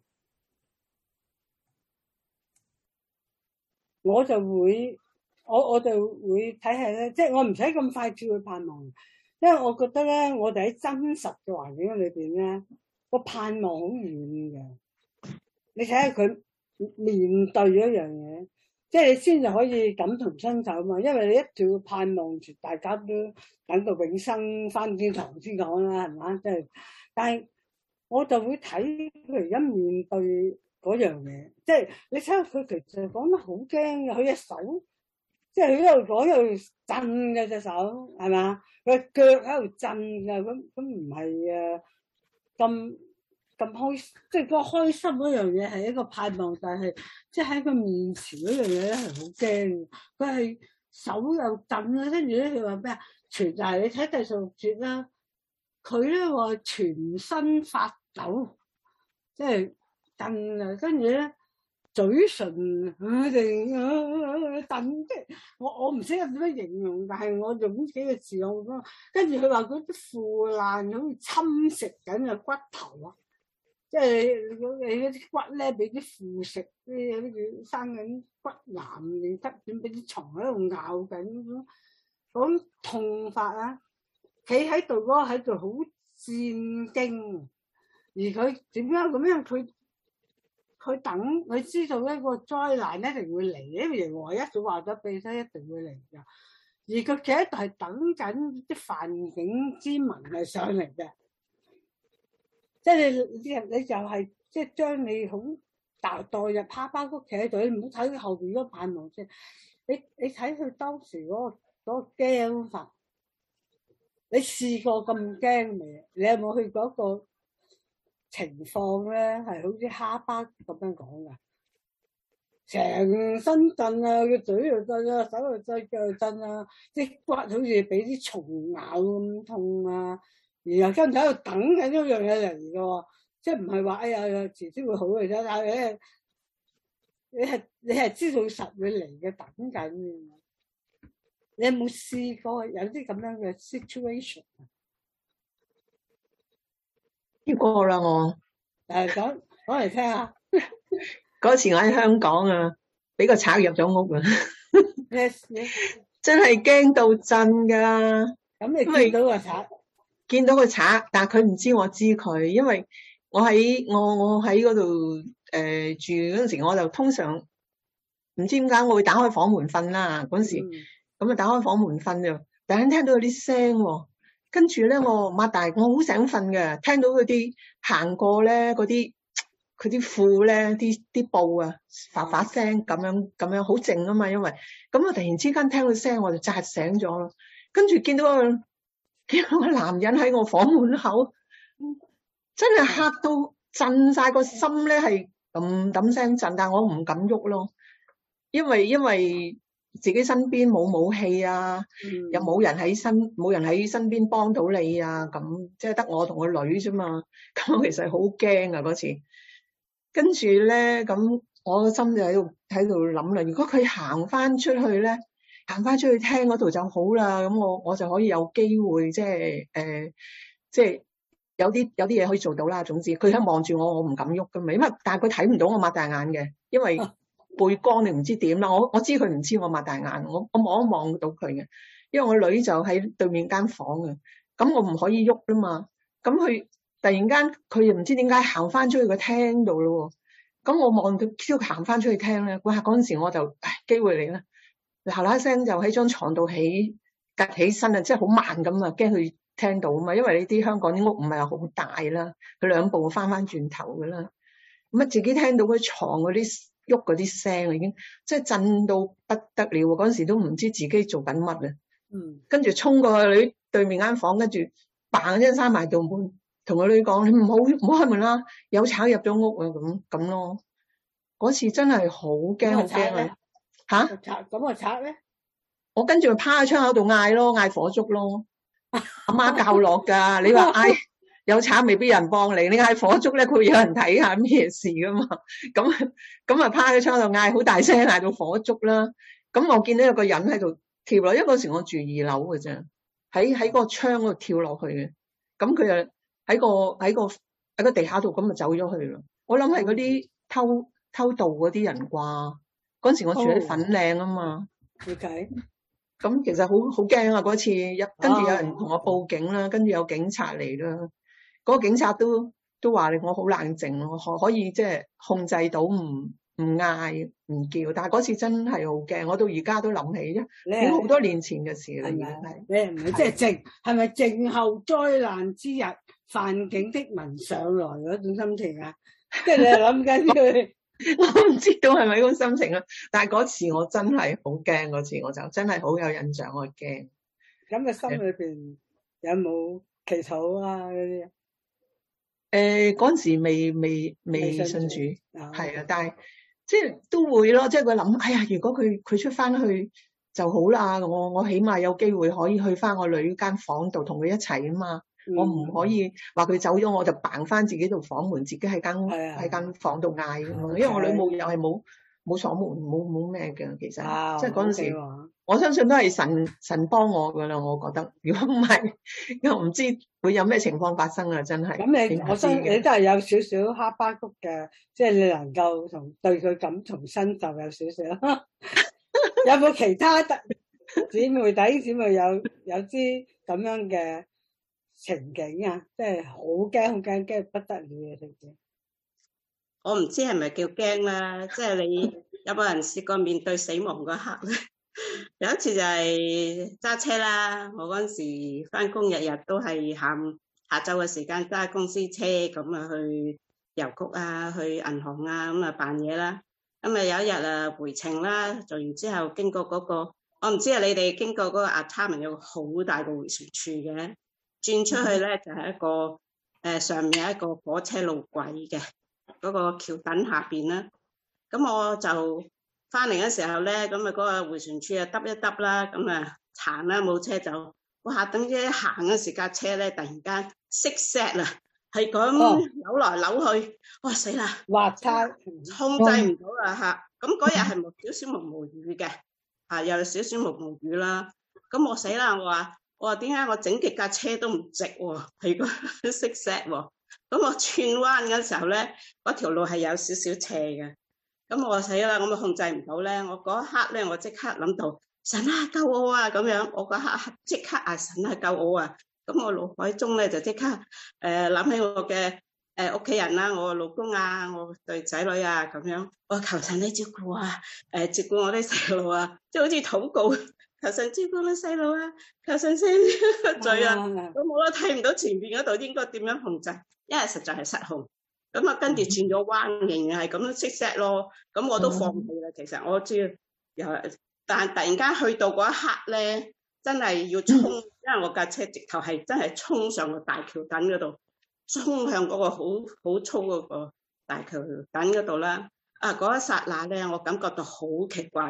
我就會。我我就會睇下咧，即係我唔使咁快照去盼望，因為我覺得咧，我哋喺真實嘅環境裏邊咧，個盼望好遠嘅。你睇下佢面對一樣嘢，即係你先就可以感同身受嘛。因為你一定要盼望住，大家都等到永生返天堂先講啦，係嘛？即係，但係我就會睇佢而家面對嗰樣嘢，即係你睇下佢其實講得好驚嘅，佢隻手。即係佢喺度講喺度震嘅隻手，係嘛？佢腳喺度震嘅，咁咁唔係誒咁咁開，即係嗰個開心嗰樣嘢係一個盼望，但係即係喺佢面前嗰樣嘢咧係好驚。佢係手又震啦，跟住咧佢話咩啊？全就係你睇第十六節啦，佢咧話全身發抖，即係震啊，跟住咧。嘴唇佢哋等即係我我唔識得點樣形容，但係我用幾個字我講，跟住佢話嗰啲腐爛好似侵蝕緊個骨頭啊！即係你你嗰啲骨咧俾啲腐蝕，啲好似生緊骨癌定得點，俾啲蟲喺度咬緊咁，咁痛法啊！企喺度嗰個喺度好戰驚，而佢點樣咁樣佢？佢等佢知道呢個災難一定會嚟，因為我一早話咗俾佢一定會嚟㗎。而佢企喺度係等緊啲犯境之民係上嚟嘅，即係你你就係即係將你好代代入哈巴谷企喺度，你唔好睇佢後邊嗰盼望先。你你睇佢當時嗰個嗰個驚法，你試過咁驚未？你有冇去過一個情況咧，係好似哈巴咁樣講噶，成身震啊，個嘴又震啊，手又震，腳又震啊，啲骨好似俾啲蟲咬咁痛啊，然後跟住喺度等緊一樣嘢嚟嘅，即係唔係話哎呀遲啲會好嘅啫，但係你你係你係知道實會嚟嘅，等緊嘅。你有冇試過有啲咁樣嘅 situation？ 試過啦，我誒講講嚟聽下。 嗰次我喺香港啊，俾個賊入咗屋啊， yes, yes. 真係驚到震噶。 咁你見到個賊？ 見到個賊，但係佢唔知我知佢，因為我喺我我喺嗰度誒住嗰陣時，我就通常唔知點解我會打開房門瞓啦。嗰陣時咁啊，打開房門瞓就突然聽到有啲聲喎。跟住咧，我擘大，我好醒瞓嘅，聽到嗰啲行過咧，嗰啲佢啲褲咧，啲啲布啊，發發聲咁樣咁樣，好靜啊嘛，因為咁我突然之間聽到聲，我就扎醒咗咯。跟住見到個見到個男人喺我房門口，真係嚇到震晒個心咧，係咁揼聲震，但係我唔敢喐咯，因為因為自己身邊冇武器啊， 嗯又冇人喺身冇人喺身邊幫到你啊，咁即係得我同個女啫嘛。咁我其實好驚啊嗰次。跟住咧，咁我個心就喺度喺度諗啦。如果佢行翻出去咧，行翻出去廳嗰度就好啦。咁我我就可以有機會即係誒，即係有啲有啲嘢可以做到啦。總之佢喺望住我，我唔敢喐噶嘛。因為但係佢睇唔到我擘大眼嘅，因為背光你唔知點啦。我我知佢唔知我擘大眼，我我望一望到佢嘅，因為我女就喺對面間房嘅，咁我唔可以喐啦嘛。咁佢突然間佢又唔知點解行翻出去個廳度咯。咁我望到佢行翻出去廳咧，哇！嗰陣時我就唉機會嚟啦，嗱嗱聲就喺張床度起趌起身啊，即係好慢咁啊，驚佢聽到啊嘛。因為呢啲香港啲屋唔係好大啦，佢兩步翻翻轉頭噶啦。咁啊自己聽到佢床嗰啲喐嗰啲聲已經即係震到不得了。嗰陣時都唔知自己做緊乜啊。 嗯， 跟住衝過去對面間房，跟住嘭一聲閂埋道門，同個女講：你唔好唔好開門啦，有賊入咗屋啊！咁咁咯。嗰次真係好驚好驚啊！吓？ 賊咁個賊咧？ 我跟住趴喺窗口度嗌咯，嗌火燭咯。阿媽教落噶，你話嗌有賊未必有人幫你，你嗌火燭咧，佢會有人睇下咩事噶嘛。咁咁啊趴喺窗度嗌，好大聲嗌到火燭啦。咁我見到有個人喺度跳落，因為嗰時我住二樓嘅啫，喺喺個窗嗰度跳落去嘅。咁佢又喺個喺個喺個地下度咁就走咗去啦。我諗係嗰啲偷偷渡嗰啲人啩。嗰時我住喺粉嶺啊嘛。 OK。 咁其實好好驚啊！嗰次一跟住有人同我報警啦，跟住有警察嚟啦。嗰個警察都都話令我好冷靜咯，可可以即係控制到唔唔嗌唔叫。但係嗰次真係好驚，我到而家都諗起啫，已經好多年前嘅事啦。已經係你係唔係即係靜？係咪靜候災難之日，犯境的民上來嗰種心情啊？即係你係諗緊佢。 我唔知道係咪嗰種心情啦，但係嗰次我真係好驚，嗰次我就真係好有印象，我驚。 咁嘅心裏邊有冇祈禱啊嗰啲？ 誒，嗰陣時未未未信主，係啊，但係即係都會咯，即係佢諗，哎呀，如果佢佢出翻去就好啦，我我起碼有機會可以去翻我女間房度同佢一齊啊嘛。嗯、我唔可以話佢走咗，我就嘭翻自己度房門，自己喺間喺間房度嗌噶嘛。因為我女冇又係冇冇鎖門，冇冇咩嘅。其實、啊、即係嗰陣時，啊、我相信都係神神幫我噶啦。我覺得如果唔係，又唔知會有咩情況發生啊！真係。咁你我相信你都係有少少哈巴谷嘅，即係你能夠同對佢感同身受有少少。有冇其他姊妹弟姊妹有有啲咁樣嘅情景啊，即係好驚好驚驚不得了嘅情景。 我唔知係咪叫驚啦，即係你有冇人試過面對死亡嗰刻咧？有一次就係揸車啦，我嗰陣時翻工日日都係下下晝嘅時間揸公司車咁啊去郵局啊，去銀行啊咁啊辦嘢啦。咁啊有一日啊回程啦，做完之後經過嗰個，我唔知啊你哋經過嗰個阿塔文有個好大個回旋處嘅。轉出去咧就係、是、一個誒、呃、上面有一個火車路軌嘅嗰個橋墩下邊啦。咁我就翻嚟嘅時候咧，咁啊嗰個迴旋處啊耷一耷啦，咁啊殘啦冇車走。哇！等一行嘅時架車咧，突然間熄石啦，係咁扭來扭去，哇死啦！ 滑差控制唔到啦嚇。咁嗰日係冇少少毛毛雨嘅，嚇又有少少毛毛雨啦。咁我死啦！我話。我話點解我整極架車都唔直喎，係個識石喎。咁我轉彎嘅時候咧，嗰條路係有少少斜嘅。咁我話死啦，我咪控制唔到咧。我嗰一刻咧，我即刻諗到神啊救我啊咁樣。我嗰刻即刻啊神啊救我啊！咁我腦海中咧就即刻誒諗、呃、起我嘅誒屋企人啦，我老公啊，我對仔女啊咁樣。我求神你照顧啊，誒、呃、照顧我啲細路啊，即係好似禱告。求神照顧你細路啊！求神赦免罪啊！咁我都睇唔到前邊嗰度應該點樣控制，因為實在係失控。咁啊，跟住轉咗彎，仍然係咁樣識 set 咯。咁我都放棄啦。其實我知，又但係突然間去到嗰一刻咧，真係要衝，因為我架車直頭係真係衝上個大橋墩嗰度，衝向嗰個好好粗嗰個大橋墩嗰度啦。啊，嗰一剎那咧，我感覺到好奇怪啊！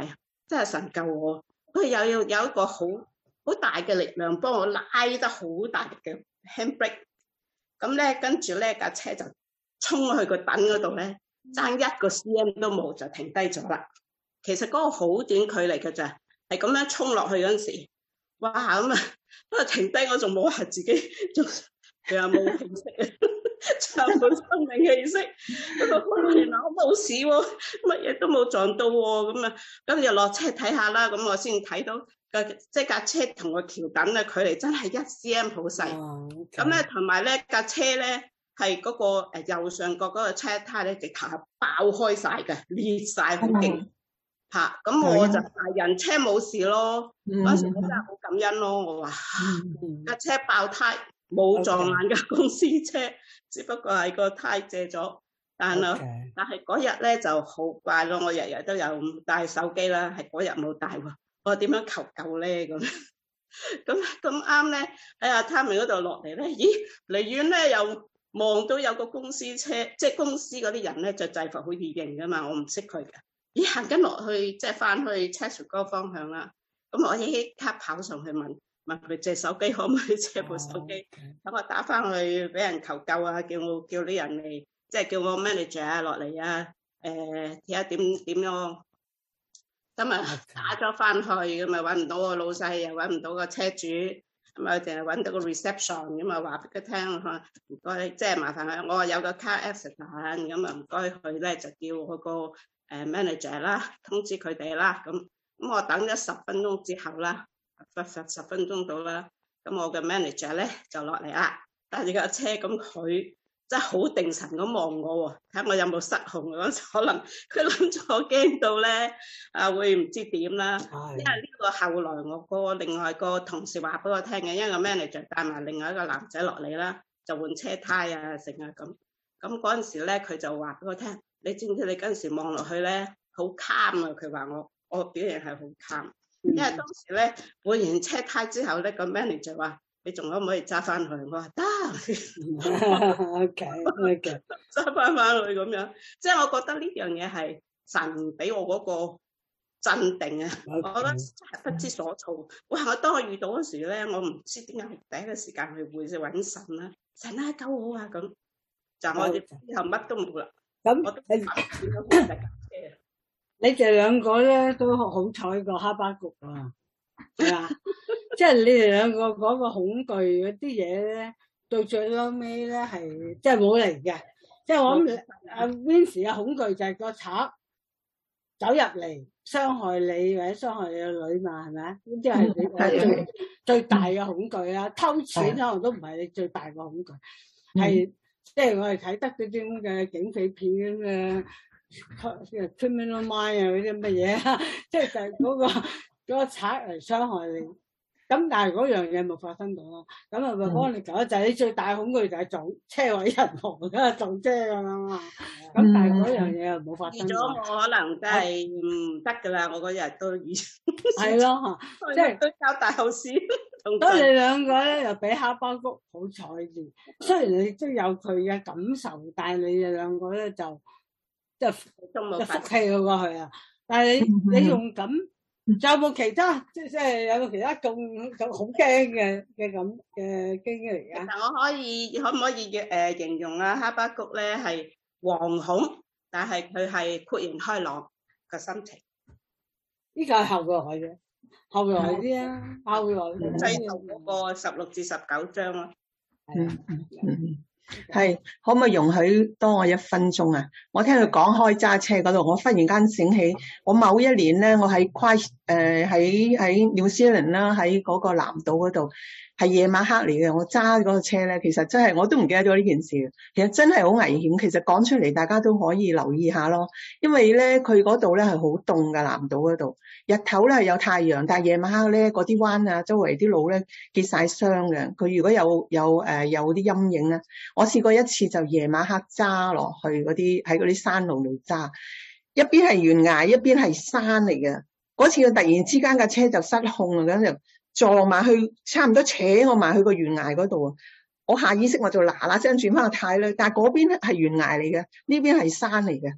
真係神救我，佢有有有一個好好大嘅力量幫我拉得好大力嘅 handbrake， 咁咧跟住咧架車就衝去個躉嗰度咧，爭一個 cm 都冇就停低咗啦。其實嗰個好短距離嘅咋，係咁樣衝落去嗰陣時，哇咁啊，不過停低我仲冇話自己仲佢又冇氣息啊，仲有冇生命氣息，不過原來我冇事喎，乜嘢都冇撞到喎，咁啊，咁就落車睇下啦，咁我先睇到個即係架車同個橋墩嘅距離真係一 cm 好細，咁咧同埋咧架車咧係嗰個誒右上角嗰個車胎咧直頭係爆開晒嘅，裂晒好勁。吓，咁、啊、我就大人車冇事咯，嗰、嗯、時我真係好感恩咯。我話架、嗯、車爆胎冇撞爛架公司車，嗯、只不過係個胎借咗。但係、okay. 但係嗰日咧就好怪咯，我日日都有帶手機啦，係嗰日冇帶喎。我點樣求救咧咁？咁咁啱咧喺阿 Tammy 嗰度落嚟咧，咦離遠咧又望到有個公司車，即係公司嗰啲人咧着制服好易認噶嘛，我唔識佢嘅。咦，行緊落去，即係翻去 Chatswood 嗰個方向啦。咁我即刻跑上去問問佢借手機，可唔可以借部手機？等、oh, okay. 我打翻去俾人求救啊！叫我叫啲人嚟，即係叫我 manager 啊落嚟啊。誒睇下點點樣。咁啊打咗翻去，咁啊揾唔到個老細，又揾唔到個車主，咁啊淨係揾到個 reception，咁啊話俾佢聽唔該，即係麻煩佢。我話有個 car accident，咁啊唔該佢咧就叫嗰個。誒 manager 啦，通知佢哋啦，咁咁我等咗十分鐘之後啦，十十十分鐘到啦，咁我嘅 manager 咧就落嚟啦，帶住架車，咁佢真係好定神咁望我喎，睇我有冇失控嗰陣，可能佢諗住我驚到咧，啊會唔知點啦，因為呢個後來我個另外個同事話俾我聽嘅，因為個 manager 帶埋另外一個男仔落嚟啦，就換車胎啊，成啊咁，咁嗰陣時咧佢就話俾我聽。你知唔知你嗰陣時望落去咧，好 calm 啊！佢話我，我表現係好 calm，因為當時咧換完車胎之後咧，個 manager 話你仲可唔可以揸翻去？我話得，OK OK， 揸翻翻去咁樣，即係我覺得呢樣嘢係神俾我嗰個鎮定啊！Okay. 我覺得真係不知所措。哇！我當我遇到嗰時咧，我唔知點解第一個時間去會去揾神啦，神啊救我啊咁，就我哋之後乜都冇啦。咁你你哋兩個咧都好彩過哈巴谷啊，係嘛？即係你哋兩個嗰個恐懼嗰啲嘢咧，到最後尾咧係即係冇嚟嘅。即係我諗阿 Vince 嘅恐懼就係個賊走入嚟傷害你或者傷害你個女嘛，係咪啊？呢啲係你最最大嘅恐懼啦。偷錢可能都唔係你最大嘅恐懼，係。即係我哋睇得嗰啲咁嘅警匪片咁嘅 criminal mind 啊嗰啲乜嘢啊，即係就係嗰個嗰個賊嚟傷害你。咁但係嗰樣嘢冇發生到啦。咁啊咪幫你搞就係你最大恐懼就係撞車毀人亡㗎，撞車咁樣啊。咁但係嗰樣嘢又冇發生。預咗我可能真係唔得㗎啦，我嗰日都預。係咯嚇，即係都交大後事。所以你兩個咧又比哈巴谷好彩啲，雖然你都有佢嘅感受，但係你哋兩個咧就即係即係福氣嗰個去啊！但係你你用咁，仲有冇其他即係即係有冇其他咁咁好驚嘅嘅咁嘅經歷啊？其實我可以可唔可以嘅誒形容啊哈巴谷咧係惶恐，但係佢係豁然開朗嘅心情。呢個係後來嘅。後來啲啊，後來最後嗰個十六至十九章咯。嗯嗯嗯，係可唔可以容許多我一分鐘啊？我聽佢講開揸車嗰度，我忽然間醒起，我某一年咧，我喺跨誒喺喺 New Zealand啦，喺嗰個南島嗰度，係夜晚黑嚟嘅。我揸嗰個車咧，其實真係我都唔記得咗呢件事。其實真係好危險。其實講出嚟，大家都可以留意下咯。因為咧，佢嗰度咧係好凍噶，南島嗰度。日頭咧係有太陽，但係夜晚黑咧嗰啲灣啊，周圍啲路咧結晒霜嘅。佢如果有有誒、呃、有啲陰影咧，我試過一次就夜晚黑揸落去嗰啲喺嗰啲山路度揸，一邊係懸崖，一邊係山嚟嘅。嗰次佢突然之間架車就失控啊，咁就撞埋去，差唔多扯我埋去個懸崖嗰度啊！我下意識我就嗱嗱聲轉翻個軚咧，但係嗰邊係懸崖嚟嘅，呢邊係山嚟嘅。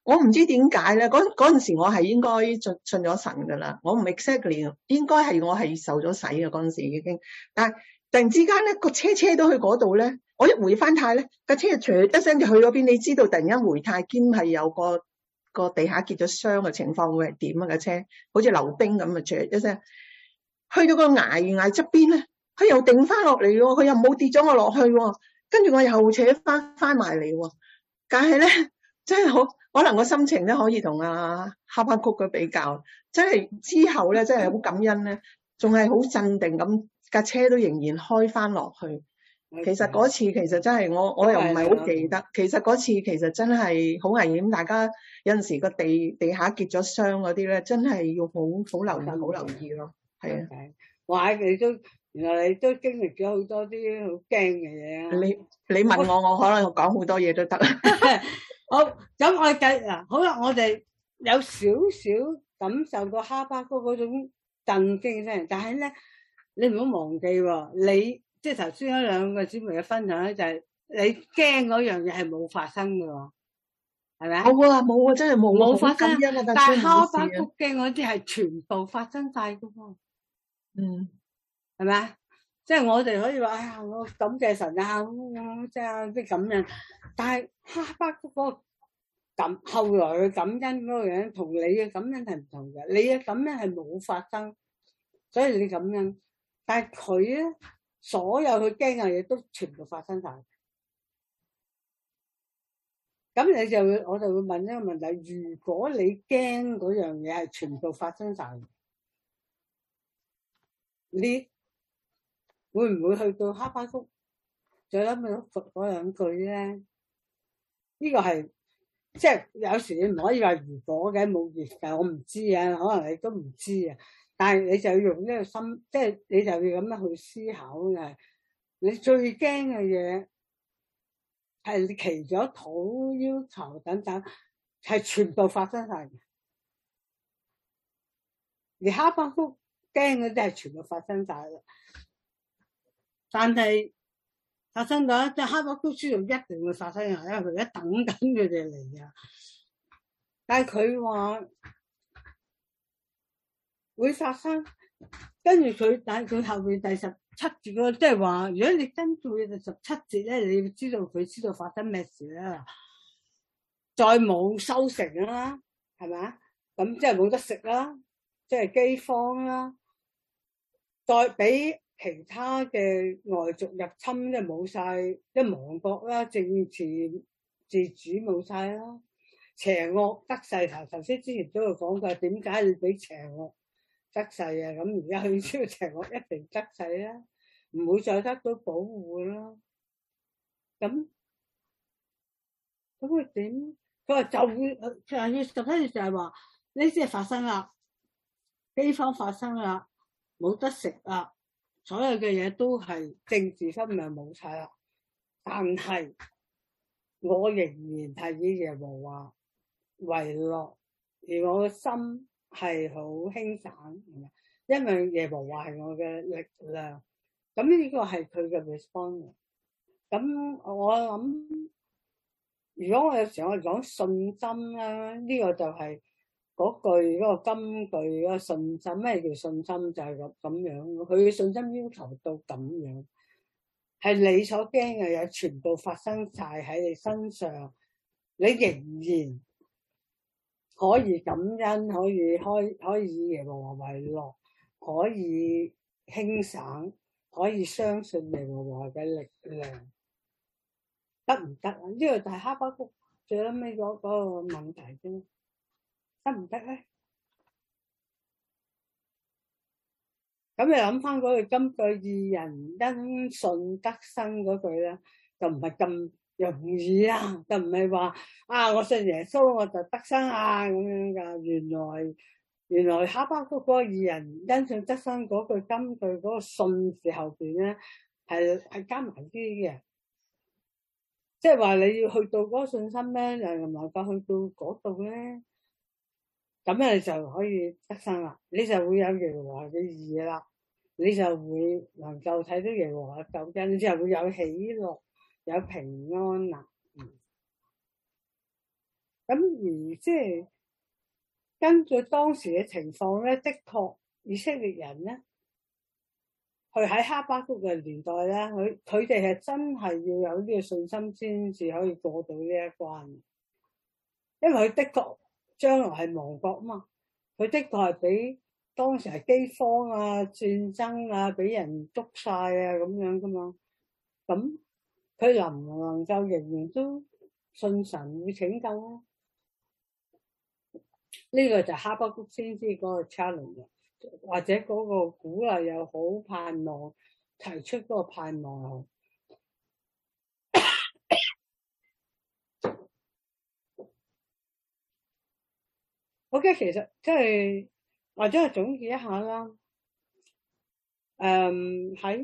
我唔知點解咧，嗰嗰陣時我係應該信信咗神噶啦，我唔 exactly 應該係我係受咗洗嘅嗰陣時已經，但係突然之間咧個車車到去嗰度咧，我一回翻軚咧，架車唰一聲就去嗰邊，你知道突然間回軚兼係有個個地下結咗霜嘅情況會係點啊？架車好似溜冰咁啊，唰一聲去到個崖崖側邊咧，佢又定翻落嚟喎，佢又冇跌咗我落去喎，跟住我又扯翻翻埋嚟喎，但係咧真係好。可能個心情咧可以同阿哈巴谷嘅比較，真係之後咧真係好感恩咧，仲係好鎮定咁，架車都仍然開翻落去。其實嗰次其實真係我我又唔係好記得，其實嗰次其實真係好危險，大家有陣時個地地下結咗霜嗰啲咧，真係要好好留意好留意咯。係啊， 哇！你都原來你都經歷咗好多啲好驚嘅嘢啊！ 你你問我，我可能講好多嘢都得。 好，咁我計嗱，好啦，我哋有少少感受過哈巴谷嗰種震驚聲，但係咧，你唔好忘記喎，你即係頭先嗰兩個姊妹嘅分享咧，就係你驚嗰樣嘢係冇發生嘅喎，係咪啊？ 冇啊，冇啊，真係冇冇發生。 啊、 但係哈巴谷驚嗰啲係全部發生晒嘅喎， 嗯， 係咪啊？即係我哋可以話，哎呀，我感謝神啊，咁即係啲咁樣。但係哈巴谷嗰個感，後來嘅感恩嗰個樣，同你嘅感恩係唔同嘅。你嘅感恩係冇發生，所以你感恩。但係佢咧，所有佢驚嘅嘢都全部發生晒。咁你就會，我就會問一個問題：如果你驚嗰樣嘢係全部發生晒，你會唔會去到哈巴谷再諗到復嗰兩句咧？呢個係即係有時你唔可以話如果嘅冇熱嘅，我唔知啊，可能你都唔知啊。但係你就要用呢個心，即係你就要咁樣去思考嘅。你最驚嘅嘢係你祈咗禱要求等等，係全部發生晒嘅。而哈巴谷驚嗰啲係全部發生晒啦。但係發生咗，即係哈巴谷書一定會發生嘅，因為佢而家等緊佢哋嚟啊。但係佢話會發生，跟住佢，但係佢後面第十七節嗰，即係話，如果你跟住佢第十七節咧，你要知道佢知道發生咩事啦。再冇收成啦，係咪啊？咁即係冇得食啦，即係饑荒啦，再俾其他嘅外族入侵，即係冇晒，即係亡國啦，政治自主冇晒啦，邪惡得勢。頭頭先之前都有講過，點解你俾邪惡得勢啊？咁而家佢知道邪惡一定得勢啦，唔會再得到保護啦。咁咁佢點？佢話就會，佢話要十一月就係話呢啲係發生啦，饑荒發生啦，冇得食啦。所有嘅嘢都係政治分量冇晒啦，但係我仍然係以耶和華為樂，而我嘅心係好輕省，因為耶和華係我嘅力量。咁呢個係佢嘅 response。咁我諗，如果我有時我講信心咧，呢、這個就係嗰句嗰、那個金句嗰個信心。咩叫信心？就係咁咁樣，佢嘅信心要求到咁樣，係你所驚嘅嘢全部發生晒喺你身上，你仍然可以感恩，可以開，可以以耶和華為樂，可以輕省，可以相信耶和華嘅力量，得唔得啊？呢、這個就係哈巴谷最後尾嗰嗰個問題啫。得唔得咧？咁你諗翻嗰句金句，義人因信得生嗰句咧，就唔係咁容易啊！就唔係話啊，我信耶穌我就得生啊咁樣噶。原來原來哈巴谷嗰個義人因信得生嗰句金句嗰個信字後邊咧，係係加埋啲嘅，即係話你要去到嗰個信心咧，又能夠去到嗰度咧。咁樣你就可以得生啦，你就會有耶和華嘅義啦，你就會能夠睇到耶和華嘅救恩，你就會有喜樂，有平安啦。咁、 咁而即係根據當時嘅情況咧，的確以色列人咧，佢喺哈巴谷嘅年代咧，佢佢哋係真係要有呢個信心先至可以過到呢一關，因為佢的確將來係亡國啊嘛，佢的確係俾當時係饑荒啊、戰爭啊，俾人捉晒啊咁樣噶嘛，咁佢能唔能夠仍然都信神會拯救咧？呢、這個就係哈巴谷先知嗰個 challenge， 或者嗰個鼓勵又好，盼望提出嗰個盼望又好。OK， 其實即係或者係總結一下啦。誒、嗯，喺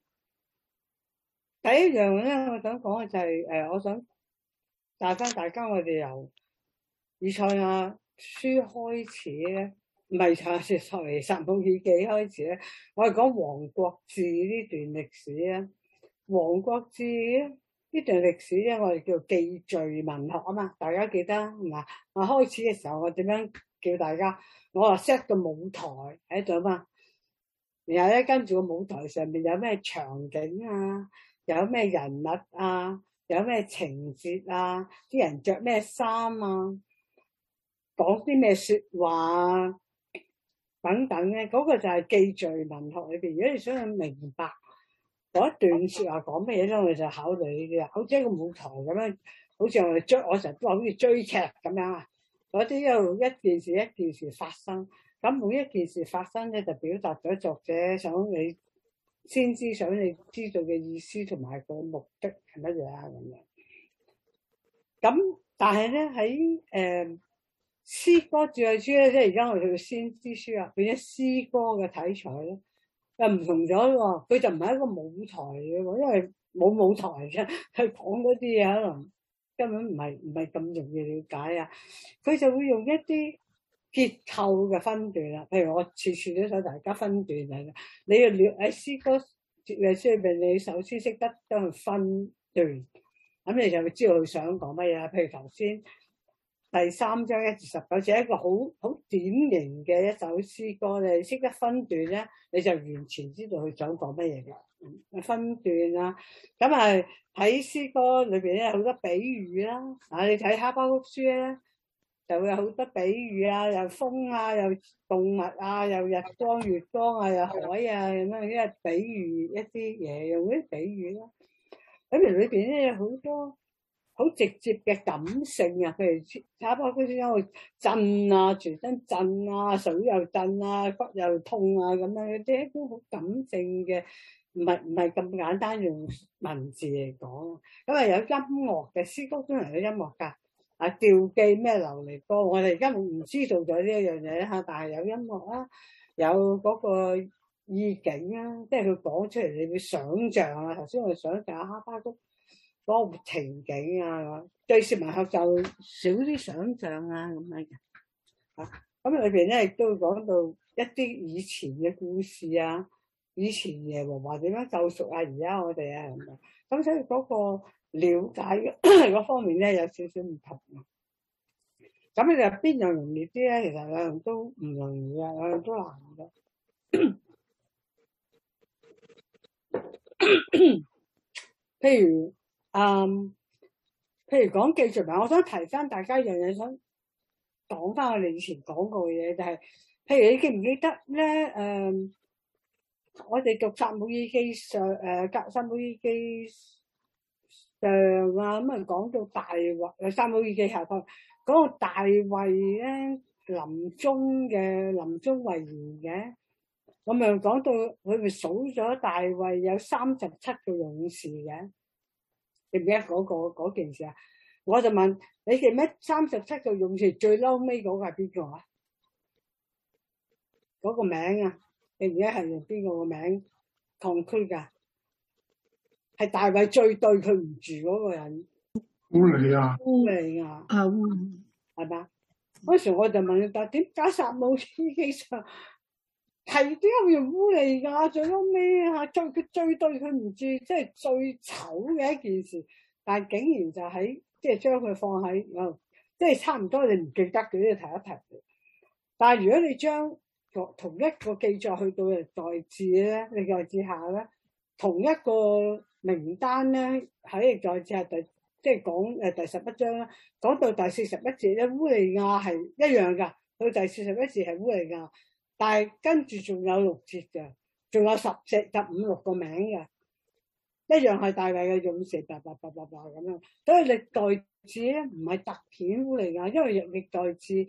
第一樣咧，我想講嘅就係、是、誒，我想帶翻大家，我哋由以賽亞書開始咧，唔係就係從撒母耳記開始咧，我係講王國志呢段歷史咧。王國志呢段歷史咧，我哋叫記敘文學啊嘛，大家記得係嘛？我開始嘅時候，我點樣叫大家？我話 set 個舞台喺度啊嘛，然後咧跟住個舞台上面有咩場景啊，有咩人物啊，有咩情節啊，啲人着咩衫啊，講啲咩說話啊，等等咧，嗰、那個就係記敘文學裏邊。如果你想去明白嗰一段說話講咩嘢咧，我哋就考慮呢啲啊，好似一個舞台咁樣，好似我哋追，我成日都話好似追劇咁樣啊。嗰啲一路一件事一件事發生，咁每一件事發生咧，就表達咗作者想你先知想你知道嘅意思同埋個目的係乜嘢啊咁樣。咁但係咧喺誒詩歌智慧書咧，即係而家我哋叫先知書啊，變咗詩歌嘅題材咧，又唔同咗喎。佢就唔係一個舞台嘅喎，因為冇舞台嘅，佢講嗰啲嘢可能根本唔係唔係咁容易了解啊。佢就會用一啲結構嘅分段啦，譬如我次次都想大家分段嚟，你要了喺詩歌嘅書入邊，你首先識得將佢分段，咁你就會知道佢想講乜嘢。譬如頭先第三章一至十九節，一個好好典型嘅一首詩歌，你識得分段咧，你就完全知道佢想講乜嘢嘅。分段啊，咁啊喺詩歌裏邊咧有好多比喻啦，啊你睇哈巴谷書咧就會有好多比喻啊，又風啊，又動物啊，又日光月光啊，又海啊咁樣，因為比喻一啲嘢，用啲比喻啦。咁而裏邊咧有好多好直接嘅感性啊，譬如哈巴谷書因為震啊，全身震啊，手又震啊，骨又痛啊，咁樣啲都好感性嘅。唔係唔係咁簡單用文字嚟講，咁啊有音樂嘅詩歌中係有音樂㗎，啊調記咩流離歌，我哋而家唔知道咗呢一樣嘢嚇，但係有音樂啦，有嗰個意境啊，即係佢講出嚟你會想像啊，頭先我哋想象哈巴谷嗰個情景啊，對說文學就少啲想像啊咁樣嘅，啊咁裏邊咧亦都會講到一啲以前嘅故事啊。以前耶和華點樣救贖啊？而家我哋啊咁樣，咁所以嗰個了解嗰方面咧有少少唔同。咁你話邊樣容易啲咧？其實兩樣都唔容易啊，兩樣都難嘅。譬如，嗯，譬如講記敘文，我想提翻大家一樣嘢，想講翻我哋以前講過嘅嘢，就係、是，譬如你記唔記得咧？誒、嗯。我哋讀撒母耳記上誒，格撒母耳記上啊，咁啊講到大衛，撒母耳記下講嗰個大衛咧臨終嘅臨終遺言嘅，我咪講到佢咪數咗大衛有三十七個勇士嘅，記唔記得嗰個嗰件事啊？我就問你記唔記得三十七個勇士最嬲尾嗰個係邊個啊？嗰個名啊？而家係用邊個個名 conclude 噶？係大衛最對佢唔住嗰個人。烏利亞。烏利亞。啊烏。係嘛？嗰時我就問佢，但點解撒母耳記上係點解會用烏利亞最嬲尾啊？最佢最對佢唔住，即係最醜嘅一件事，但係竟然就喺即係將佢放喺即係差唔多你唔記得嘅，你提一提。但係如果你將同一個記載去到歷代志咧，歷代志下咧，同一個名單咧喺歷代志下第即係講誒第十一章啦，講到第四十一節咧，烏利亞係一樣㗎，到第四十一節係烏利亞，但係跟住仲有六節嘅，仲有十四十五六個名嘅，一樣係大衛嘅勇士，叭叭叭叭叭咁樣。所以歷代志咧唔係特顯烏利亞，因為歷代志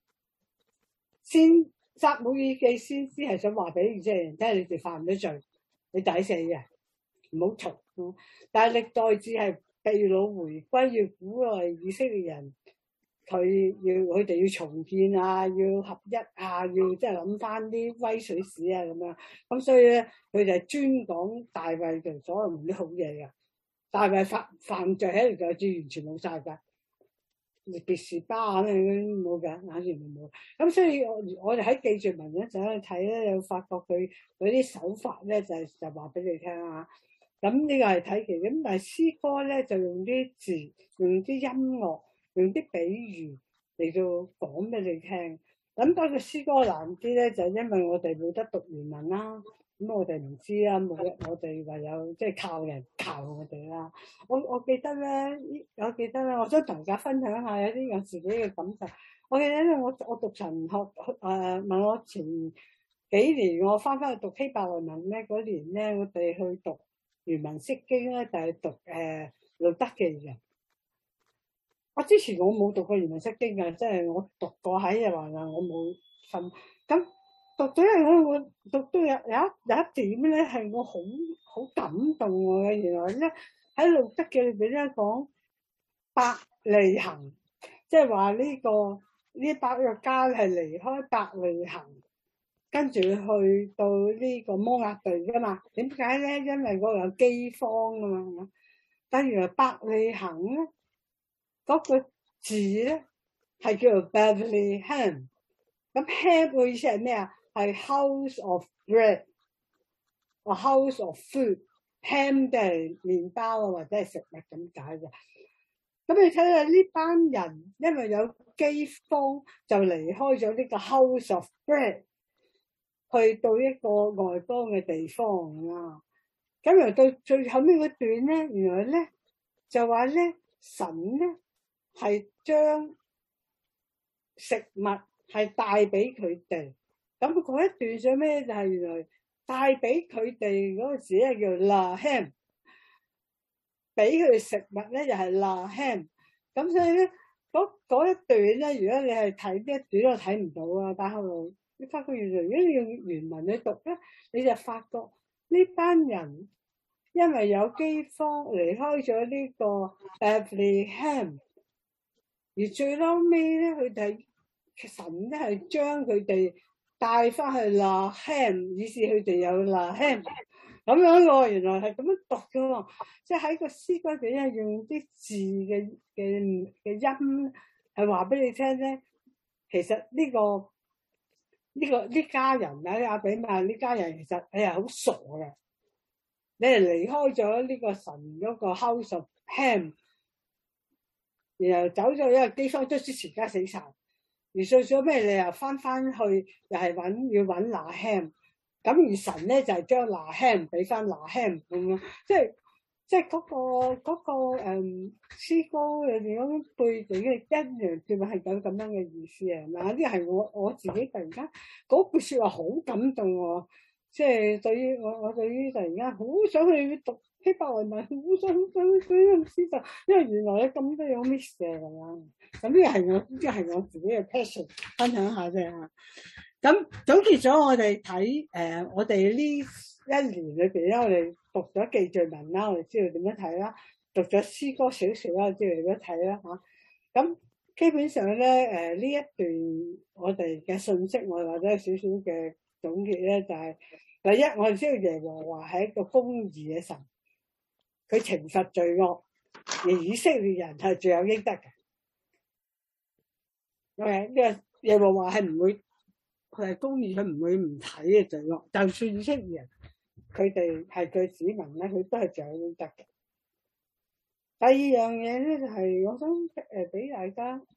先撒母耳記先知係想話俾以色列人聽，你哋犯咗罪，你抵死嘅，唔好嘈。但係歷代志係被擄回歸，要鼓勵以色列人，佢要佢哋要重建啊，要合一啊，要即係諗翻啲威水史啊咁樣。咁所以咧，佢哋係專講大衛同所羅門啲好嘢嘅。大衛犯犯罪喺歷代志完全冇晒㗎。別是巴咁樣冇嘅，眼前冇。咁所以我我哋喺記敘文咧就喺度睇咧，有發覺佢嗰啲手法咧就係就話俾你聽啊。咁呢個係睇其咁，但係詩歌咧就用啲字，用啲音樂，用啲比喻嚟到講俾你聽。咁不過詩歌難啲咧，就因為我哋冇得讀原文啦。咁我哋唔知啦，冇我哋唯有即係靠人靠我哋啦。我我記得咧，我記得咧，我想同大家分享下有啲我自己嘅感受。我記得咧，我我讀神學誒，問我前幾年我翻返去讀希伯來文咧，嗰年咧我哋去讀原文釋經咧，就係讀誒路德記嘅。我之前我冇讀過原文釋經嘅，即係我讀過喺日華啊，我冇瞓咁。讀咗咧，我讀到有有一有一點咧，係我好好感動我嘅。原來咧喺路德記裏邊咧講伯利恆，即係話呢個呢百個家係離開伯利恆，跟住去到呢個摩押地噶嘛？點解咧？因為嗰度有饑荒啊嘛。但原來伯利恆咧嗰個字咧係叫做 Bethlehem。咁 ham 嘅意思係咩啊？係 house of bread，或 house of food。ham 就係麵包啊，或者係食物咁解嘅。咁你睇下呢班人，因為有饑荒，就離開咗呢個 house of bread，去到一個外邦嘅地方啊。咁由到最後尾嗰段咧，原來咧就話咧神咧係將食物係帶俾佢哋。咁嗰一段上咩就係原來帶俾佢哋嗰個字咧叫 lahem， 俾佢哋食物咧就係 lahem。咁所以咧嗰嗰一段咧，如果你係睇呢一段，我睇唔到啊。但係後來你發覺原來如果你用原文去讀咧，你就發覺呢班人因為有饑荒離開咗呢個 Bethlehem， 而最嬲尾咧佢哋神咧係將佢哋帶翻去 lahem， 以致佢哋有 lahem 咁樣喎。原來係咁樣讀嘅喎，即係喺個詩歌入邊咧用啲字嘅嘅嘅音係話俾你聽咧。其實呢個呢個呢家人啊，阿比瑪呢家人其實你係好傻嘅，你係離開咗呢個神嗰個 house of ham， 然後走咗一個饑荒，都之前家死晒。而碎咗咩？你又翻翻去，又係揾要揾 lahem， 咁而神咧就係、是、將 lahem 俾翻 lahem 咁樣，即係即係嗰個嗰、那個誒詩歌裏邊嗰種背景嘅一樣，叫係有咁樣嘅意思啊！嗱，呢個係我我自己突然間嗰句説話好感動喎，即係對於我我對於突然間好想去讀希伯來文，好想好想去咁知道，因為原來咧咁多有 miss 嘅咁樣。咁呢個係我呢個係我自己嘅 passion， 分享下啫嚇。咁總結咗我哋睇誒，我哋呢一年裏邊咧，我哋讀咗記敘文啦，我哋知道點樣睇啦；讀咗詩歌少少啦，知道點樣睇啦嚇。咁基本上咧誒呢、呃、一段我哋嘅信息，我或者有少少嘅總結咧，就係、是、第一，我哋知道耶和華係一個公義嘅神，佢懲罰罪惡，而以色列人係罪有應得嘅。OK，呢個耶和華係唔會，佢係公義，佢唔會唔睇嘅罪惡。就算以色列人，佢哋係佢子民咧，佢都係罪有應得嘅。第二樣嘢咧就係、是，我想誒俾大家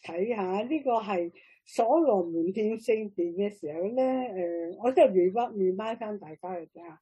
睇下呢個係所羅門獻聖殿嘅時候咧，誒、呃，我即係 revert remind 翻大家嘅啫。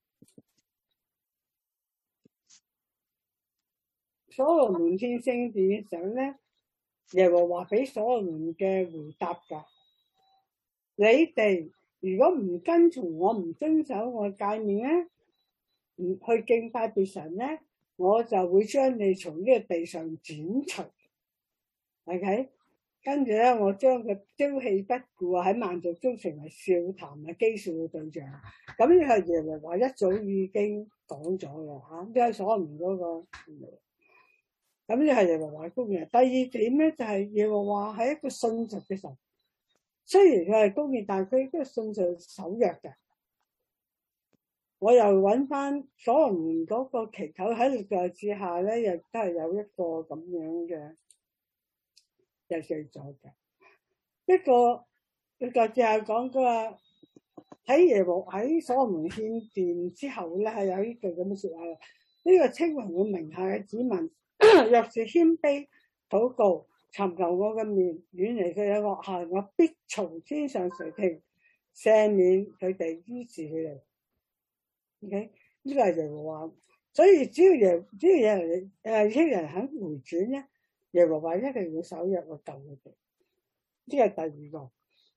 所羅門獻聖殿嘅時候咧，耶和華俾所羅門嘅回答㗎。你哋如果唔跟從我，唔遵守我嘅誡命咧，唔去敬拜別神咧，我就會將你從呢個地上剪除。OK， 跟住咧，我將佢丟棄不顧啊，喺萬族中成為笑談啊、譏笑嘅對象。咁呢係耶和華一早已經講咗嘅嚇，呢係所羅門嗰個。咁呢係耶和華公義。第二點咧就係、是、耶和華係一個信實嘅神，雖然佢係公義，但係佢都係信實守約嘅。我又揾翻所羅門嗰個祈禱喺歷代志下咧，亦都係有一個咁樣嘅。就記咗嘅一個，歷代志下講佢話喺耶和喺所羅門獻殿之後咧，係有呢句咁嘅説話。呢、這個稱為我名下嘅子民，若是謙卑禱告，尋求我嘅面，遠離佢嘅惡行，我必從天上垂聽，赦免佢哋，醫治佢哋。OK， 呢個係耶和華，所以只要耶只要有人誒啲人肯回轉咧，耶和華一定要守約我救佢哋。呢個係第二個。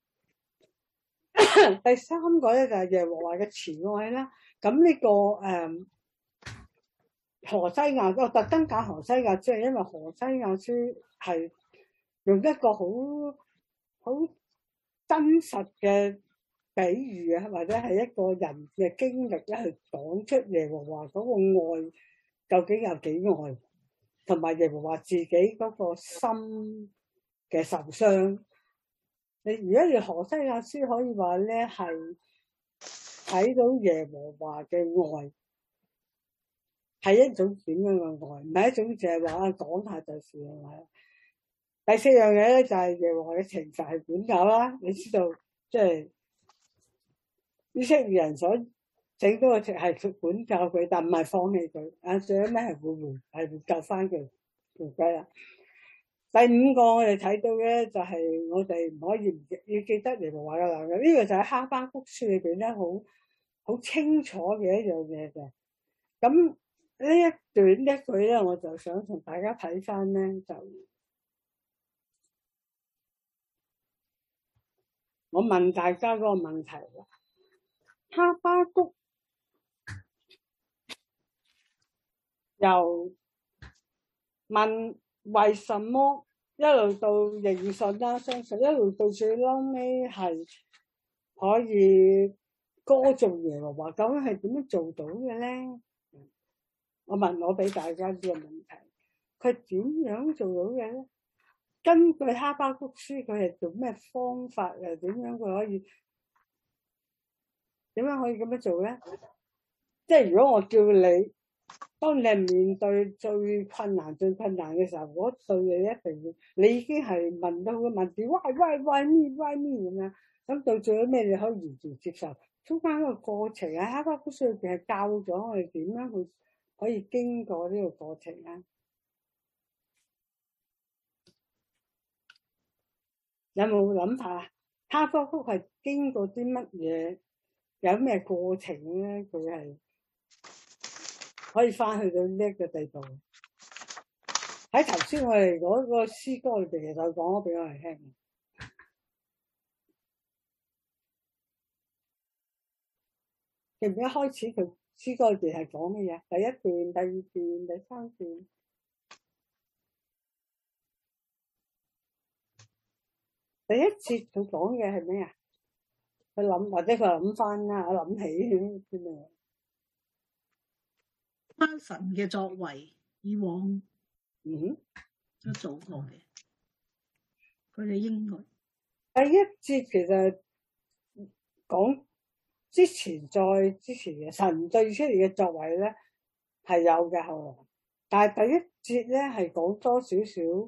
第三個咧就係耶和華嘅慈愛啦。咁呢、這個誒、嗯、何西亞，我特登揀何西亞，即係因為何西亞書係用一個好好真實嘅比喻啊，或者係一個人嘅經歷咧，去講出耶和華嗰個愛究竟有幾愛，同埋耶和華自己嗰個心嘅受傷。你如果你何西亞書可以話咧，係睇到耶和華嘅愛係一種點樣嘅愛，唔係一種淨係話講下就算啦。第四樣嘢咧就係耶和華嘅懲罰係管教啦。你知道即係以色列人所整到嘅懲係佢管教佢，但唔係放棄佢。啊，最尾係會回係會救翻佢回歸啦。第五個我哋睇到嘅就係我哋唔可以唔要記得耶和華嘅能力。呢個就喺哈巴谷書裏邊咧，好好清楚嘅一樣嘢嘅。咁呢一段一句咧，我就想同大家睇翻咧，就我問大家嗰個問題啦。哈巴谷由問為什麼一路到認信啦、相信，一路到最撈尾係可以歌頌耶和華，究竟係點樣做到嘅咧？我問我俾大家呢個問題，佢點樣做到嘅咧？根據哈巴谷書，佢係做咩方法啊？點樣佢可以點樣可以咁樣做咧？即係如果我叫你，當你係面對最困難、最困難嘅時候，我對你一定要，你已經係問到個問題，喂喂喂咩喂咩咁樣，咁到最後咩你可以完全接受。中間個過程啊，哈巴谷書入邊係教咗我哋點樣去可以經過呢個過程啊？有冇諗法？哈巴谷係經過啲乜嘢？有咩過程咧？佢係可以翻去到呢一個地步。喺頭先我哋嗰個詩歌裏邊就講咗俾我哋聽。記唔記得開始佢詩歌裏邊係講乜嘢？第一段、第二段、第三段。第一節佢講嘅係咩啊？佢諗或者佢諗翻啦，我諗起啲咩？ 翻神嘅作為，以往嗯都做過嘅，佢哋應該第一節其實講之前再之前嘅神對出嚟嘅作為咧係有嘅，後來，但係第一節咧係講多少少誒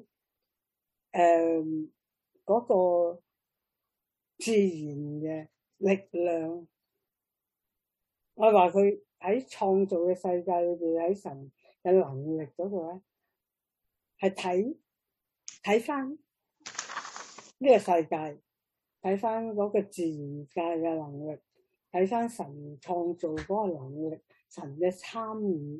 嗰個自然嘅力量。我話佢喺創造嘅世界裏邊，喺神嘅能力嗰度咧，係睇睇翻呢個世界，睇翻嗰個自然界嘅能力，睇翻神創造嗰個能力，神嘅參與，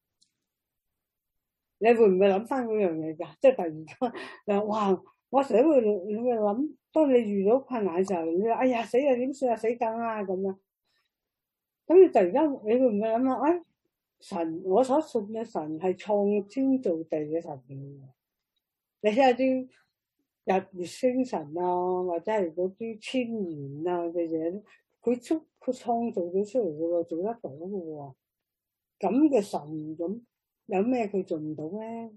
你會唔會諗翻嗰樣嘢㗎？即係突然間，哇！我成日會你會諗，當你遇到困難嘅時候，你話哎呀死啊點算啊死梗啊咁樣，咁你突然間你會唔會諗啊？哎，神我所信嘅神係創天造地嘅神嚟，你睇下啲日月星辰啊，或者係嗰啲天然啊嘅嘢，佢出佢創造咗出嚟嘅喎，做得到嘅喎，咁嘅神咁有咩佢做唔到咧？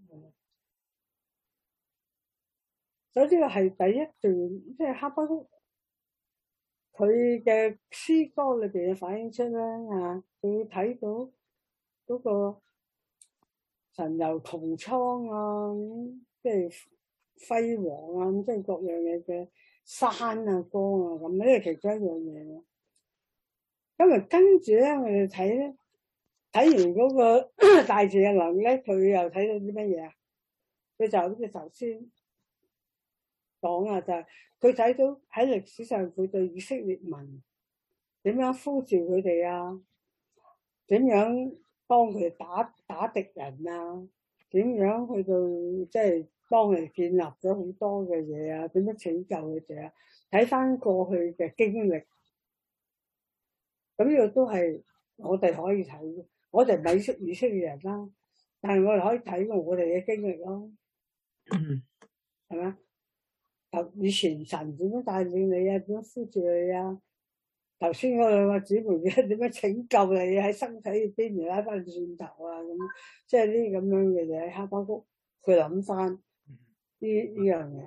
所以呢個係第一段，即係哈巴谷佢嘅詩歌裏邊反映出咧啊，佢睇到嗰個神由穹蒼啊，即係輝煌啊，即係各樣嘢嘅山啊、江啊，咁呢個其中一樣嘢。咁啊，跟住咧，我哋睇咧，睇完嗰個大自然嘅能力，佢又睇到啲乜嘢啊？佢就好似頭先講啊，就係佢睇到喺歷史上佢對以色列民點樣呼召佢哋啊，點樣幫佢打打敵人啊，點樣去到即係幫佢建立咗好多嘅嘢啊，點樣拯救佢哋啊？睇翻過去嘅經歷，咁呢個都係我哋可以睇嘅。我哋唔係以色以色列人啦，但係我哋可以睇過我哋嘅經歷咯，係咪？以前神點樣帶領你啊？點樣呼住你啊？頭先嗰兩個姊妹嘅點樣拯救你喺身體入邊而拉翻轉頭啊？咁即係呢啲咁樣嘅嘢，哈巴谷佢諗翻呢呢樣嘢。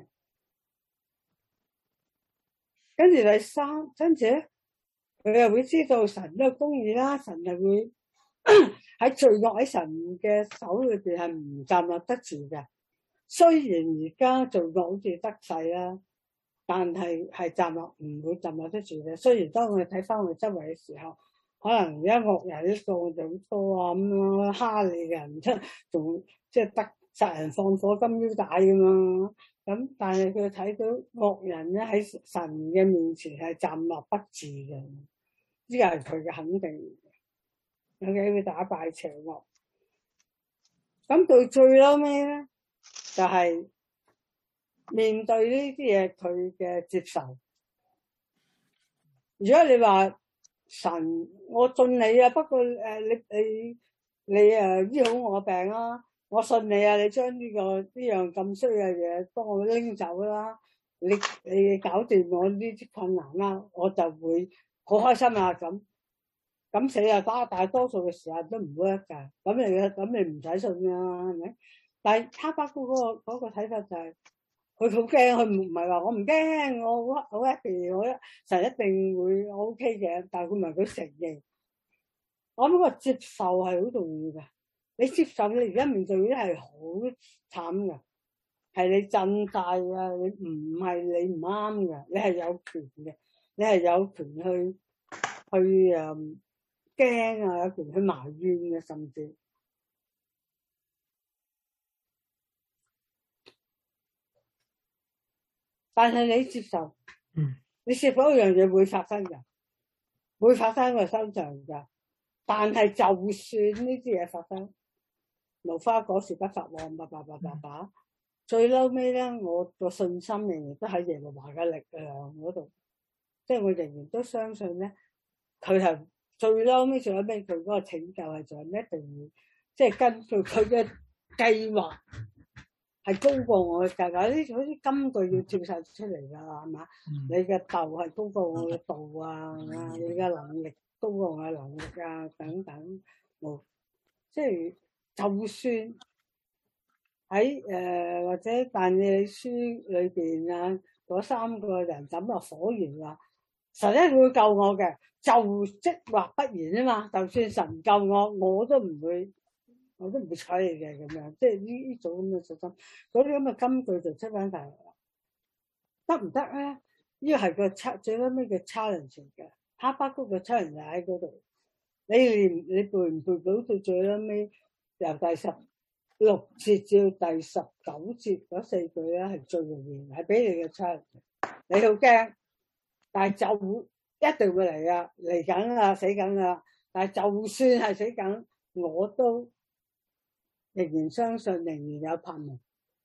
跟住第三，跟住咧，佢又會知道神嘅公義啦，神係會喺罪惡喺神嘅手裏邊係唔站立得住嘅。雖然而家罪惡好似得勢啦，但係係站立唔會站立得住嘅。雖然當我哋睇翻我哋周圍嘅時候，可能而家惡人啲數就好多啊，咁樣蝦你嘅人，即係仲即係得殺人放火金腰帶咁樣。咁但係佢睇到惡人咧喺神嘅面前係站立不住嘅，呢個係佢嘅肯定。有嘅會打敗邪惡。咁到最嬲尾咧，就係、是、面對呢啲嘢，佢嘅接受。如果你話神，我信你啊，不過誒、呃、你你你誒醫好我病啊，我信你啊，你將呢、這個呢樣咁衰嘅嘢幫我拎走啦，你你搞掂我呢啲困難啦，我就會好開心啊咁。咁死啊！大大多數嘅時候都唔 work 㗎，咁你嘅咁你唔使信啊，係咪？但係哈巴谷嗰個嗰個睇法就係，佢好驚，佢唔唔係話我唔驚，我好好 happy，我神一定會 OK 嘅，但係佢唔係佢承認。我諗個接受係好重要嘅，你接受你而家面對啲係好慘嘅，係你震晒啊！你唔係你唔啱嘅，你係有權嘅，你係有權去去誒。驚啊！有權去埋怨嘅，甚至，但係你接受，你接受一樣嘢會發生嘅，會發生喺個身上噶。但係就算呢啲嘢發生，無花果樹不發旺，叭叭叭叭叭，最嬲尾咧，我個信心仍然都喺耶和華嘅力量嗰度，即係我仍然都相信咧，佢係。最嬲尾，最嬲尾，佢嗰個拯救係就係一定要，即係根據佢嘅計劃係高過我嘅計劃。呢嗰啲金句要跳晒出嚟㗎，係嘛？嗯、你嘅道係高過我嘅道啊，你嘅能力高過我嘅能力啊，等等。冇，即係就算喺誒、呃、或者但以理書裏邊啊，嗰三個人抌落火窯啊，神一定會救我嘅。就即或不然啊嘛，就算神救我，我都唔會，我都唔會睬你嘅咁樣，即係呢呢種咁嘅信心，嗰啲咁嘅金句就出翻大嚟啦。得唔得咧？呢個係個測最尾嘅 challenge 嘅，哈巴谷嘅 challenge 喺嗰度。你連你背唔背到到最尾由第十六節至第十九節嗰四句咧係最容易，係俾你嘅出。你好驚，但係就會一定會嚟噶，嚟緊啦，死緊啦。但係就算係死緊，我都仍然相信，仍然有盼望。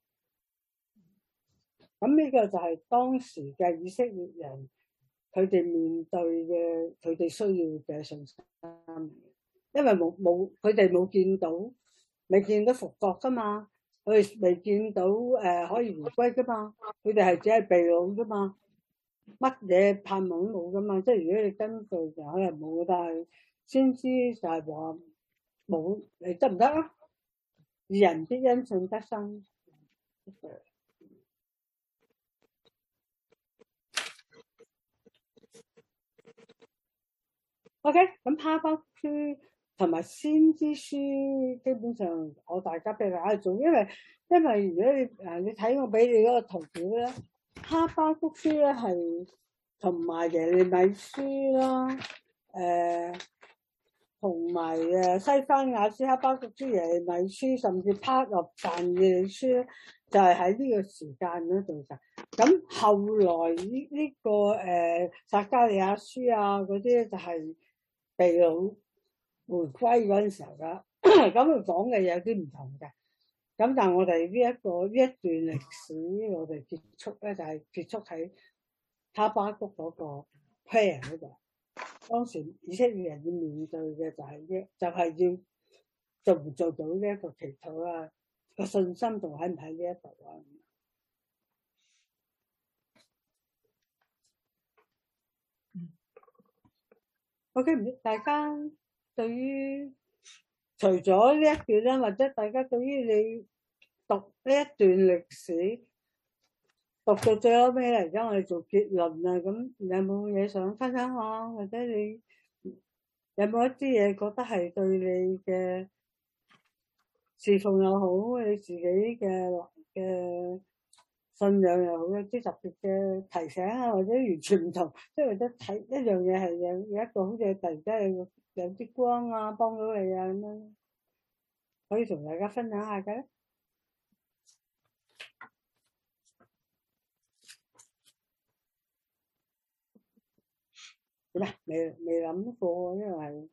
咁呢個就係當時嘅以色列人，佢哋面對嘅佢哋需要嘅信心。因為冇冇佢哋冇見到，未見到復國噶嘛，佢哋未見到誒、呃、可以回歸噶嘛，佢哋係只係被擄噶嘛，乜嘢盼望都冇噶嘛。即係如果你根據就可能冇，但係先知就係話冇，你得唔得啊？義人必因信得生。OK， 咁哈巴谷書同埋先知書基本上我大家比較啱做，因為因為如果你誒你睇我俾你嗰個圖表咧，哈巴谷書咧係同埋耶利米書啦，誒同埋誒西番雅書、哈巴谷書、耶利米書，甚至 part of 但以理書咧，就係喺呢個時間嗰度嘅。咁後來呢、這、呢個誒撒迦利亞書啊嗰啲咧就係被擄回歸嗰陣時候啦，咁佢講嘅有啲唔同嘅。咁但係我哋呢一個呢一段歷史，我哋結束咧就係、是、結束喺哈巴谷嗰個 prayer 嗰度。當時以色列人要面對嘅就係、是、呢，就係、是、要做唔做到呢一個祈禱啊，個信心仲喺唔喺呢一度啊？OK， 唔知大家對於除咗呢一段咧，或者大家對於你讀呢一段歷史讀到最後尾嚟，而家我哋做結論啊，咁有冇嘢想分享下？或者你有冇一啲嘢覺得係對你嘅侍奉又好，你自己嘅嘅信仰又好，有啲特別嘅提醒啊，或者完全唔同，即係或者睇一樣嘢係有有一個好似突然間有有啲光啊，幫到你啊咁樣，可以同大家分享下嘅。點啊？未未諗過，因為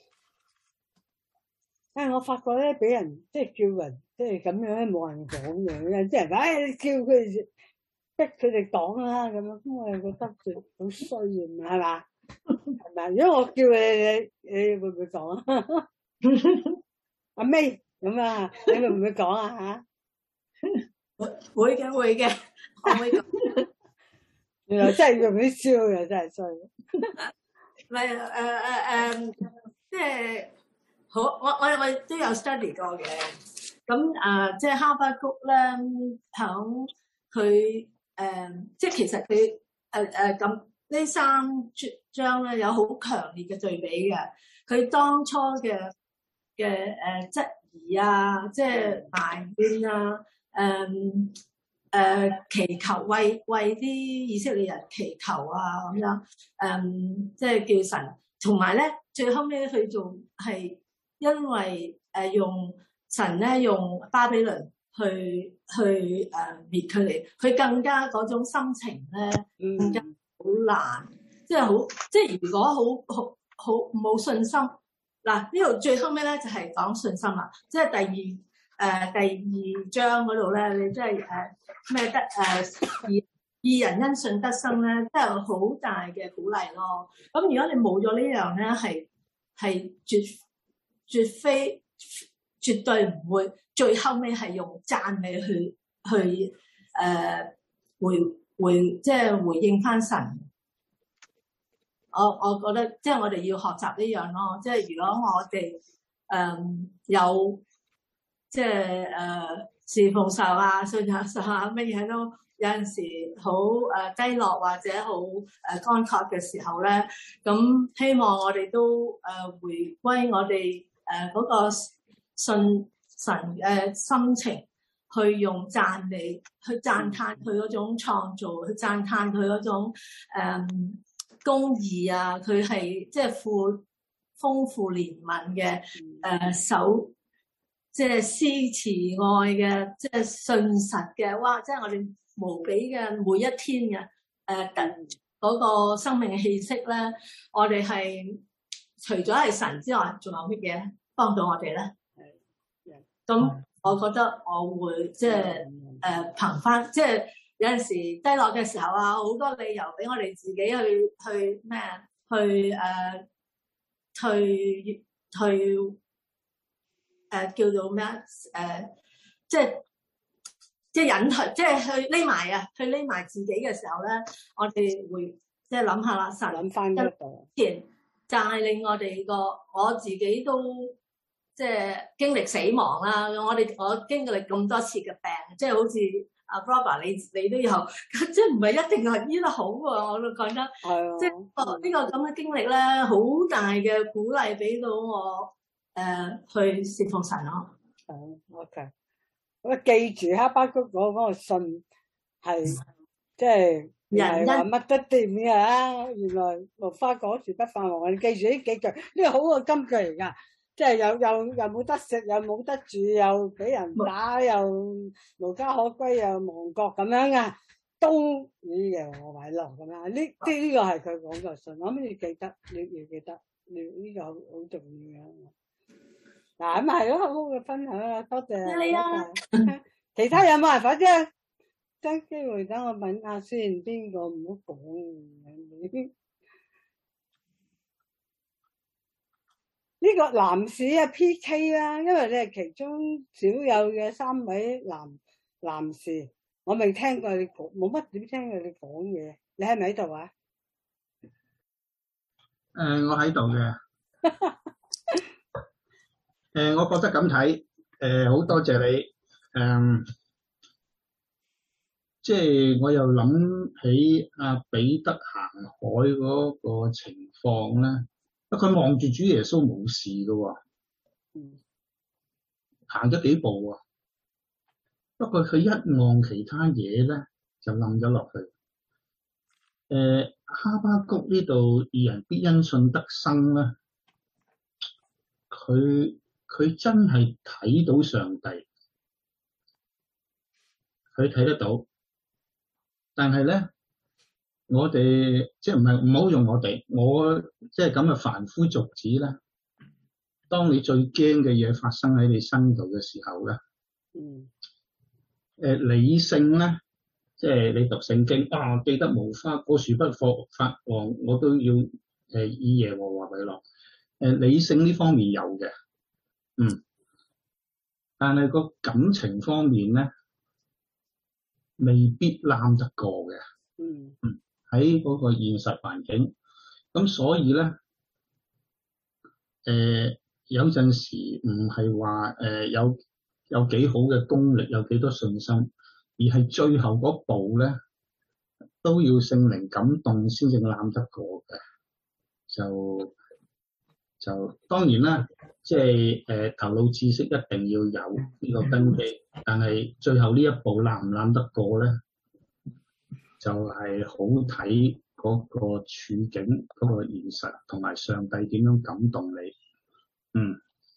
因為我發覺咧，俾人即係叫人即係咁樣咧，冇人講嘅，有啲人話，唉，你叫佢哋逼佢哋講啦，咁樣，咁我又覺得好衰嘅，係嘛？係咪？如果我叫你，你你會唔會講啊？阿 May 咁啊，你會唔會講啊？吓？ 會嘅，會嘅，我會講。 原來真係用啲招嘅，真係衰。 唔係誒誒誒，即係好，我我我都有 study 過嘅。咁啊、呃，即係哈巴谷咧，響佢誒，即係其實佢誒誒咁呢三章咧有好強烈嘅對比嘅。佢當初嘅嘅誒質疑啊，即係埋怨啊，誒、呃、誒、呃、祈求為為啲以色列人祈求啊咁樣，誒、呃、即係叫神，同埋咧最後尾佢仲係因為誒、呃、用神咧用巴比倫去去誒滅佢哋，佢更加嗰種心情咧更加好難，即係好即係如果好好好冇信心。嗱，呢度最後尾咧就係、是、講信心啦，即係第二誒、呃、第二章嗰度咧，你即係誒咩得誒義義人因信得生咧，真係好大嘅鼓勵咯。咁如果你冇咗呢樣咧，係係絕絕非絕對唔會最後尾係用讚美去去誒、呃、回回即係回應翻神。我我覺得即係我哋要學習呢樣咯，即係如果我哋誒、嗯、有即係誒、呃、侍奉受啊、信仰受啊乜嘢都有陣時好誒低落或者好誒乾涸嘅時候咧，咁希望我哋都誒、呃、回歸我哋誒嗰個信神嘅心情，去用讚美去讚嘆佢嗰種創造，去讚嘆佢嗰種誒。嗯公義啊，佢係即係富豐富憐憫嘅誒手即係施慈愛嘅，即係信實嘅，哇！即係我哋無比嘅每一天嘅誒，等、呃、嗰個生命嘅氣息咧，我哋係除咗係神之外，仲有乜嘢幫到我哋咧？咁我覺得我會即係誒憑翻，即係有陣時低落嘅時候啊，好多理由俾我哋自己去去咩啊？去誒、呃、去去誒、呃、叫做咩啊？誒、呃、即係即係隱退，即係去匿埋啊！去匿埋自己嘅時候咧，我哋會即係諗下啦，神諗翻一度， 前帶領我哋個我自己都。即係經歷死亡啦，我哋我經歷咁多次嘅病，即係好似阿 Robert 你你都有，即係唔係一定係醫得好喎，我都覺得， 係即係呢個咁嘅經歷咧，好大嘅鼓勵俾到我誒、呃、去侍奉神咯。 係 OK，我記住哈巴谷嗰嗰個信係即係唔係話乜都掂嘅啊！原來無花果樹不發旺，你記住呢幾句，呢個好嘅金句嚟㗎。即係又又又冇得食，又冇得住，又俾人打，又無家可歸，又亡國咁樣啊！都以耶和華為樂咁樣。呢呢呢個係佢講嘅信，我諗你記得，你要記得，你呢個好好重要嘅。嗱咁係咯，好好嘅分享啦，多謝。係啊。其他有冇辦法啫？爭機會等我問下先，邊個唔好講。呢個男士啊 P K 啦，因為你係其中少有嘅三位男男士，我未聽過你講，冇乜點聽過你講嘢。你係咪喺度啊？ 誒、呃，我喺度嘅。誒、呃，我覺得咁睇，誒、呃，好多謝你。誒、呃，即係我又諗起阿彼得行海嗰個情況咧。佢望住主耶穌冇事㗎喎，行咗幾步喎。不過佢一望其他嘢咧，就冧咗落去。誒、呃，哈巴谷呢度義人必因信得生咧，佢佢真係睇到上帝，佢睇得到，但係咧。我哋即係唔係唔好用我哋，我即係咁嘅凡夫俗子咧。當你最驚嘅嘢發生喺你身度嘅時候咧，嗯，誒理性咧，即係你讀聖經啊，記得無花果樹不發旺，我都要誒以耶和華為樂。誒理性呢方面有嘅，嗯，但係個感情方面咧，未必攬得過嘅，嗯嗯。喺嗰個現實環境，咁所以咧，誒、呃、有陣時唔係話誒有有幾好嘅功力，有幾多信心，而係最後嗰步咧都要聖靈感動先至攬得過嘅。就就當然啦，即係誒頭腦知識一定要有呢個根基，但係最後呢一步攬唔攬得過咧？就係好睇嗰個處境、嗰、嗰個現實，同埋上帝點樣感動你。嗯。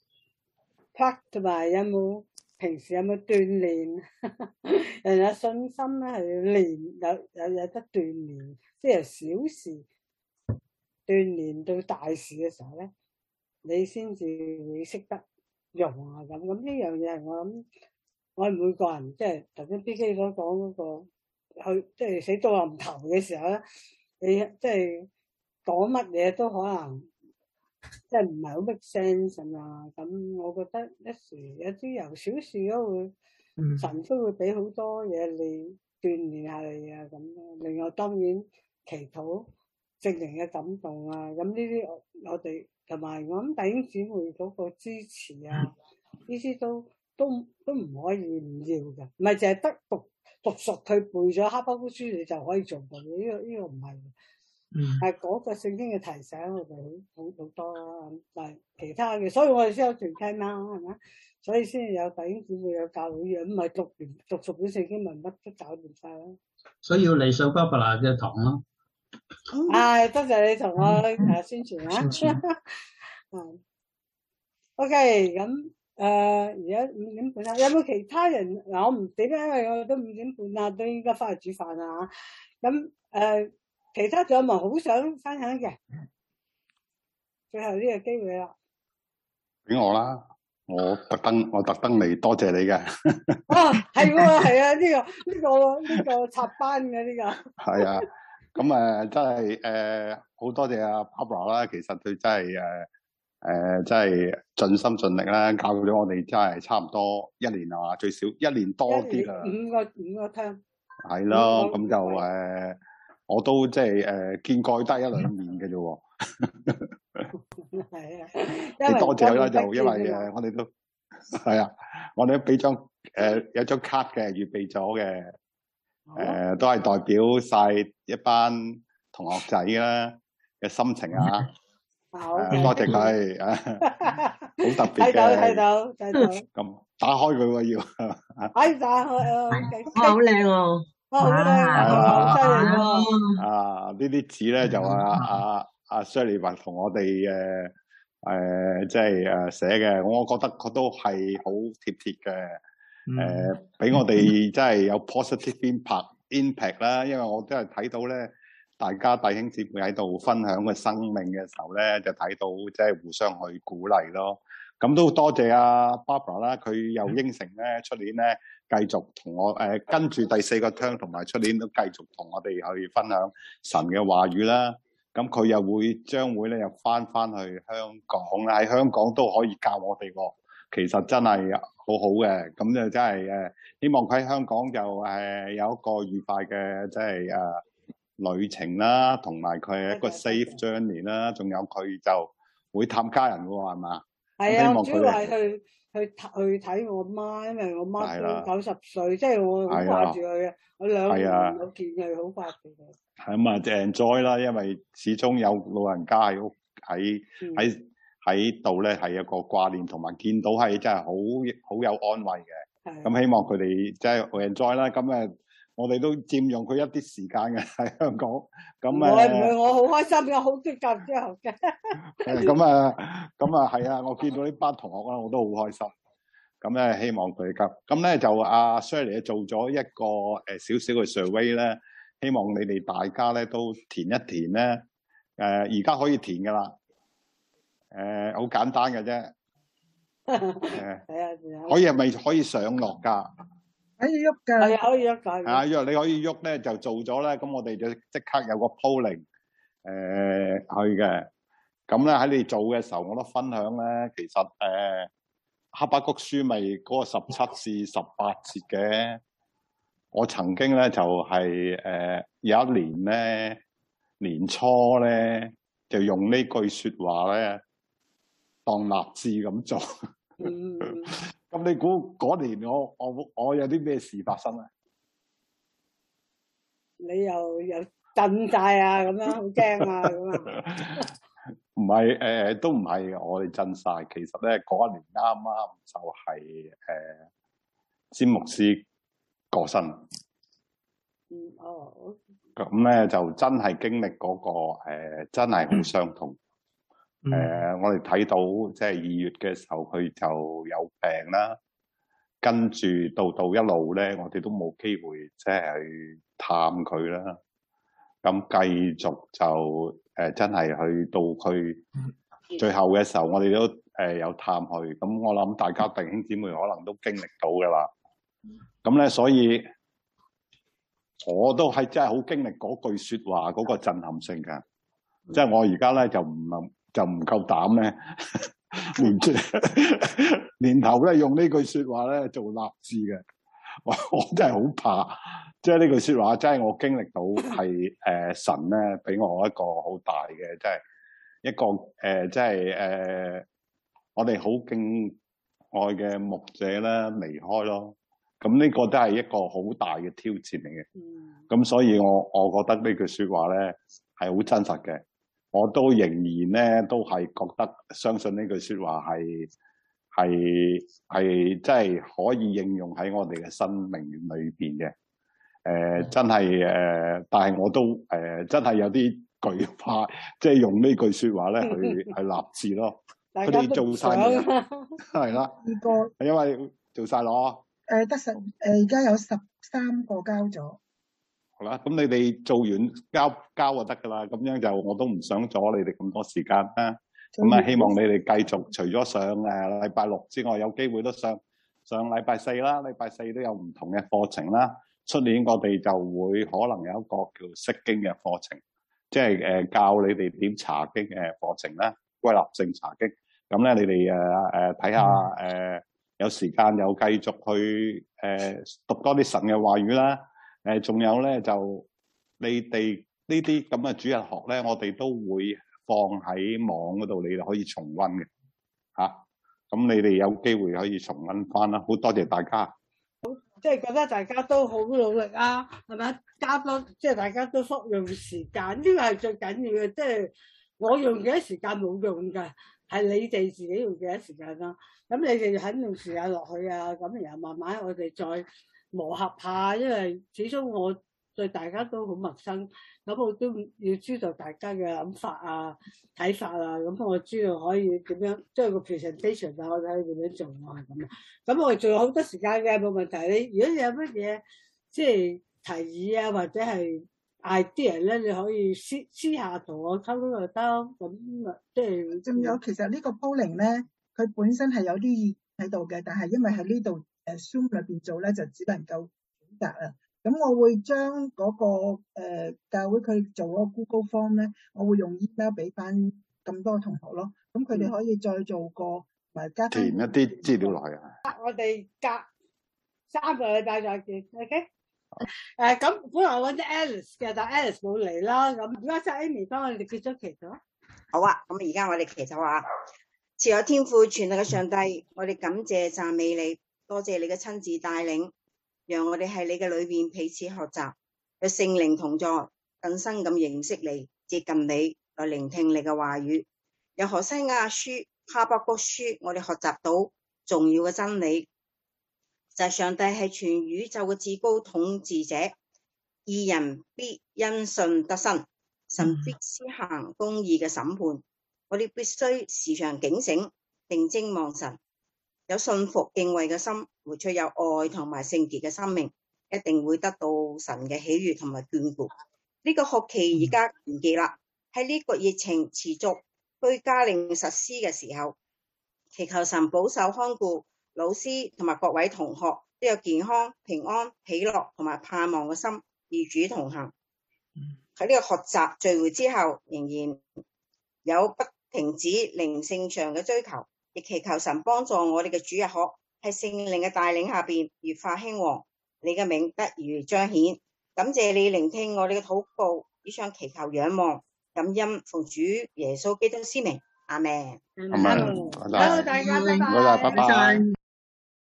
Pat 同埋有冇平時有冇鍛鍊？人有信心咧係要練，有有有得鍛鍊，即係由小事鍛鍊到大事嘅時候咧，你先至會識得用啊咁。咁呢樣嘢係我諗，我哋每個人即係頭先 B K 所講嗰個。去即係死到臨頭嘅時候咧，你即係講乜嘢都可能即係唔係好 make sense 啊！咁我覺得一時有啲由小事都會，嗯、神都會俾好多嘢你鍛鍊下你啊咁。另外當然祈禱聖靈嘅感動啊，咁呢啲我我哋同埋我諗弟兄姊妹嗰個支持啊，呢啲都都都唔可以唔要嘅，唔係淨係得讀。讀熟佢背咗哈巴谷書，你就可以做到。呢、這個呢、這個唔係，嗯，係嗰個聖經嘅提醒我哋好好好多啦。但係其他嘅，所以我哋先有團契嘛，係咪？所以先有弟兄姊妹有教會嘅，唔係讀完讀熟本聖經咪乜都搞掂晒啦。 所以要嚟上巴伯拿嘅堂咯。 唉，多謝你同我誒宣傳啊。嗯，OK，咁誒而家五點半啦，有冇其他人？嗱，我唔點啦，因為我都五點半啦，都應該翻去煮飯啦嚇。咁誒、呃，其他仲有冇好想分享嘅？最後呢個機會啦， 俾我啦，我特登我特登嚟多謝你嘅。 哦，係喎，係啊，呢、這個呢、這個呢、這個插班嘅呢、這個。係啊，咁誒、呃、真係誒好多謝阿 Barbara 啦，其實佢真係誒。呃誒、呃，真係盡心盡力啦，教咗我哋真係差唔多一年啊嘛，最少一年多啲啦。 五個五個廳。係咯，咁就誒、呃，我都即係誒見過得一兩面嘅啫喎。係啊，你多謝啦，就因為誒，我哋都係啊，我哋都俾張誒有張卡嘅預備咗嘅，誒、呃、都係代表晒一班同學仔啦嘅心情啊。 Okay. 多謝佢，啊，好特別嘅。 睇到睇到睇到。咁打開佢喎要。 可以打開啊！ 哇，好靚喎！ 哇，好靚啊！犀利喎！啊，呢啲字咧就阿阿阿 Shirley 話同我哋誒誒即係誒寫嘅，我覺得佢都係好貼貼嘅。誒，俾我哋真係有 positive impact impact 啦，因為我真係睇到咧。大家弟兄姊妹喺度分享嘅生命嘅時候咧，就睇到即係互相去鼓勵咯。咁都多謝阿 Barbara 啦，佢又應承咧出年咧繼續同我誒、呃、跟住第四個 term 同埋出年都繼續同我哋去分享神嘅話語啦。咁佢又會將會咧又翻翻去香港啦，喺香港都可以教我哋喎。其實真係好好嘅，咁就真係誒希望佢喺香港就誒、呃、有一個愉快嘅即係誒。呃旅程啦，同埋佢係一個 safe journey 啦，仲有佢就會探家人喎，係嘛？係啊，主要係去去去睇我媽，因為我媽都九十歲，即係我好掛住佢嘅，我兩年冇見佢，好掛住佢。係咁啊，就 enjoy 啦，因為始終有老人家喺屋喺喺喺度咧，係一個掛念，同埋見到係真係好好有安慰嘅。咁希望佢哋即係 enjoy 啦，咁誒。我哋都佔用佢一啲時間嘅喺香港，咁誒唔係唔係，我好開心嘅，好積極之後嘅。咁啊，咁啊係啊，我見到呢班同學啦，我都好開心。咁咧，希望佢急。咁咧就阿 Shirley 做咗一個誒少少嘅 survey 咧，希望你哋大家咧都填一填咧。誒而家可以填㗎啦。誒好簡單嘅啫。誒可以係咪可以上落㗎？ 可以喐噶， 係可以喐噶。 啊，因為你可以喐咧，就做咗咧，咁我哋就即刻有個 polling 誒去嘅。咁咧喺你做嘅時候，我都分享咧，其實誒哈巴谷書咪嗰個十七至十八節嘅，我曾經咧就係誒有一年咧年初咧就用呢句說話咧當立志咁做。嗯。咁你估嗰年我我我有啲咩事發生啊？你又又震晒啊，咁樣好驚啊，咁啊？唔係誒，都唔係我哋震晒。其實咧嗰一年啱啱就係誒詹牧師過身。嗯哦。咁咧就真係經歷嗰個誒，真係好傷痛。誒、呃，我哋睇到即係二月嘅時候，佢就有病啦，跟住到到一路咧，我哋都冇機會即係去探佢啦。咁繼續就誒、呃，真係去到佢最後嘅時候，我哋都誒、呃、有探佢。咁我諗大家弟兄姊妹可能都經歷到噶啦。咁咧，所以我都係真係好經歷嗰句說話嗰、嗰個震撼性噶。即係我而家咧就唔能。就唔夠膽咧，年出年頭咧用呢句說話咧做立志嘅，我我真係好怕，即係呢句說話真係我經歷到係誒、呃、神咧俾我一個好大嘅，即係一個誒即係誒我哋好敬愛嘅牧者咧離開咯，咁呢個都係一個好大嘅挑戰嚟嘅，咁所以我我覺得呢句說話咧係好真實嘅。我都仍然咧，都係覺得相信呢句說話係係係真係可以應用喺我哋嘅生命裏邊嘅。誒、呃，真係誒、呃，但係我都誒、呃，真係有啲懼怕，即係用呢句說話咧去去立志咯。 大佢哋做家都唔想晒未啊？ 啊。 係啦， 呢個因為做晒咯。 誒得十誒，而家有十三個交咗。 好啦，咁你哋做完交交就得㗎啦。咁樣就我都唔想阻你哋咁多時間啦。咁啊，希望你哋繼續除咗上誒禮拜六之外，有機會都上上禮拜四啦。禮拜四都有唔同嘅課程啦。出年我哋就會可能有一個叫釋經嘅課程，即係誒教你哋點查經嘅課程啦，歸納性查經。咁咧，你哋誒誒睇下誒有時間又繼續去誒讀多啲神嘅話語啦。誒，仲有咧就你哋呢啲咁嘅主日學咧，我哋都會放喺網嗰度，你哋可以重溫嘅嚇。咁你哋有機會可以重溫翻啦。好多謝大家。 即係覺得大家都好努力啊，係咪？加多即係大家都服用時間，呢個係最緊要嘅。即係我用幾多時間冇用㗎，係你哋自己用幾多時間啦。咁你哋肯用時間落去啊，咁然後慢慢我哋再磨合下，因為始終我對大家都好陌生，咁我都要知道大家嘅諗法啊、睇法啊，咁我知道可以點樣，即係個 presentation 啊，我哋可以點樣做啊，係咁啊。咁我哋仲有好多時間嘅，冇問題。你如果你有乜嘢即係提議啊，或者係 idea 咧，你可以私私下同我溝通就得。咁啊，即係仲有其實呢個 polling 咧，佢本身係有啲意喺度嘅，但係因為喺呢度誒 Zoom 裏邊做咧，就只能夠選擇啊。咁我會將嗰、那個誒、呃、教會佢做嗰個 Google Form 咧，我會用 email 俾翻咁多同學咯。咁佢哋可以再做個埋加填一啲資料落去啊。 我哋隔三個禮拜再見 ，OK？ 誒，咁本來我揾咗 Alice 嘅，但 Alice 冇嚟啦。咁唔該晒 Amy 幫我哋結咗祈禱。 好啊，咁而家我哋祈禱啊，慈愛天父全能嘅上帝，我哋感謝讚美你，多謝你嘅親自帶領，讓我哋喺你嘅裏邊彼此學習，有聖靈同在，更深咁認識你，接近你，來聆聽你嘅話語。有何西阿書、哈巴谷書，我哋學習到重要嘅真理，就係、是、上帝係全宇宙嘅至高統治者，義人必因信得生，神必施行公義嘅審判。我哋必須時常警醒，定睛望神，有信服敬畏嘅心，活出有愛同埋聖潔嘅生命，一定會得到神嘅喜悅同埋眷顧。呢、這個學期而家完結啦，喺呢個疫情持續居家令實施嘅時候，祈求神保守看顧老師同埋各位同學都有健康、平安、喜樂同埋盼望嘅心，與主同行。喺呢個學習聚會之後，仍然有不停止靈性上嘅追求，亦祈求神幫助我哋嘅主日學喺聖靈嘅帶領下邊越發興旺，你嘅名得以彰顯。感謝你聆聽我哋嘅禱告，以上祈求仰望感恩奉主耶穌基督之名，阿們。 阿們。 好，大家拜拜。 拜拜。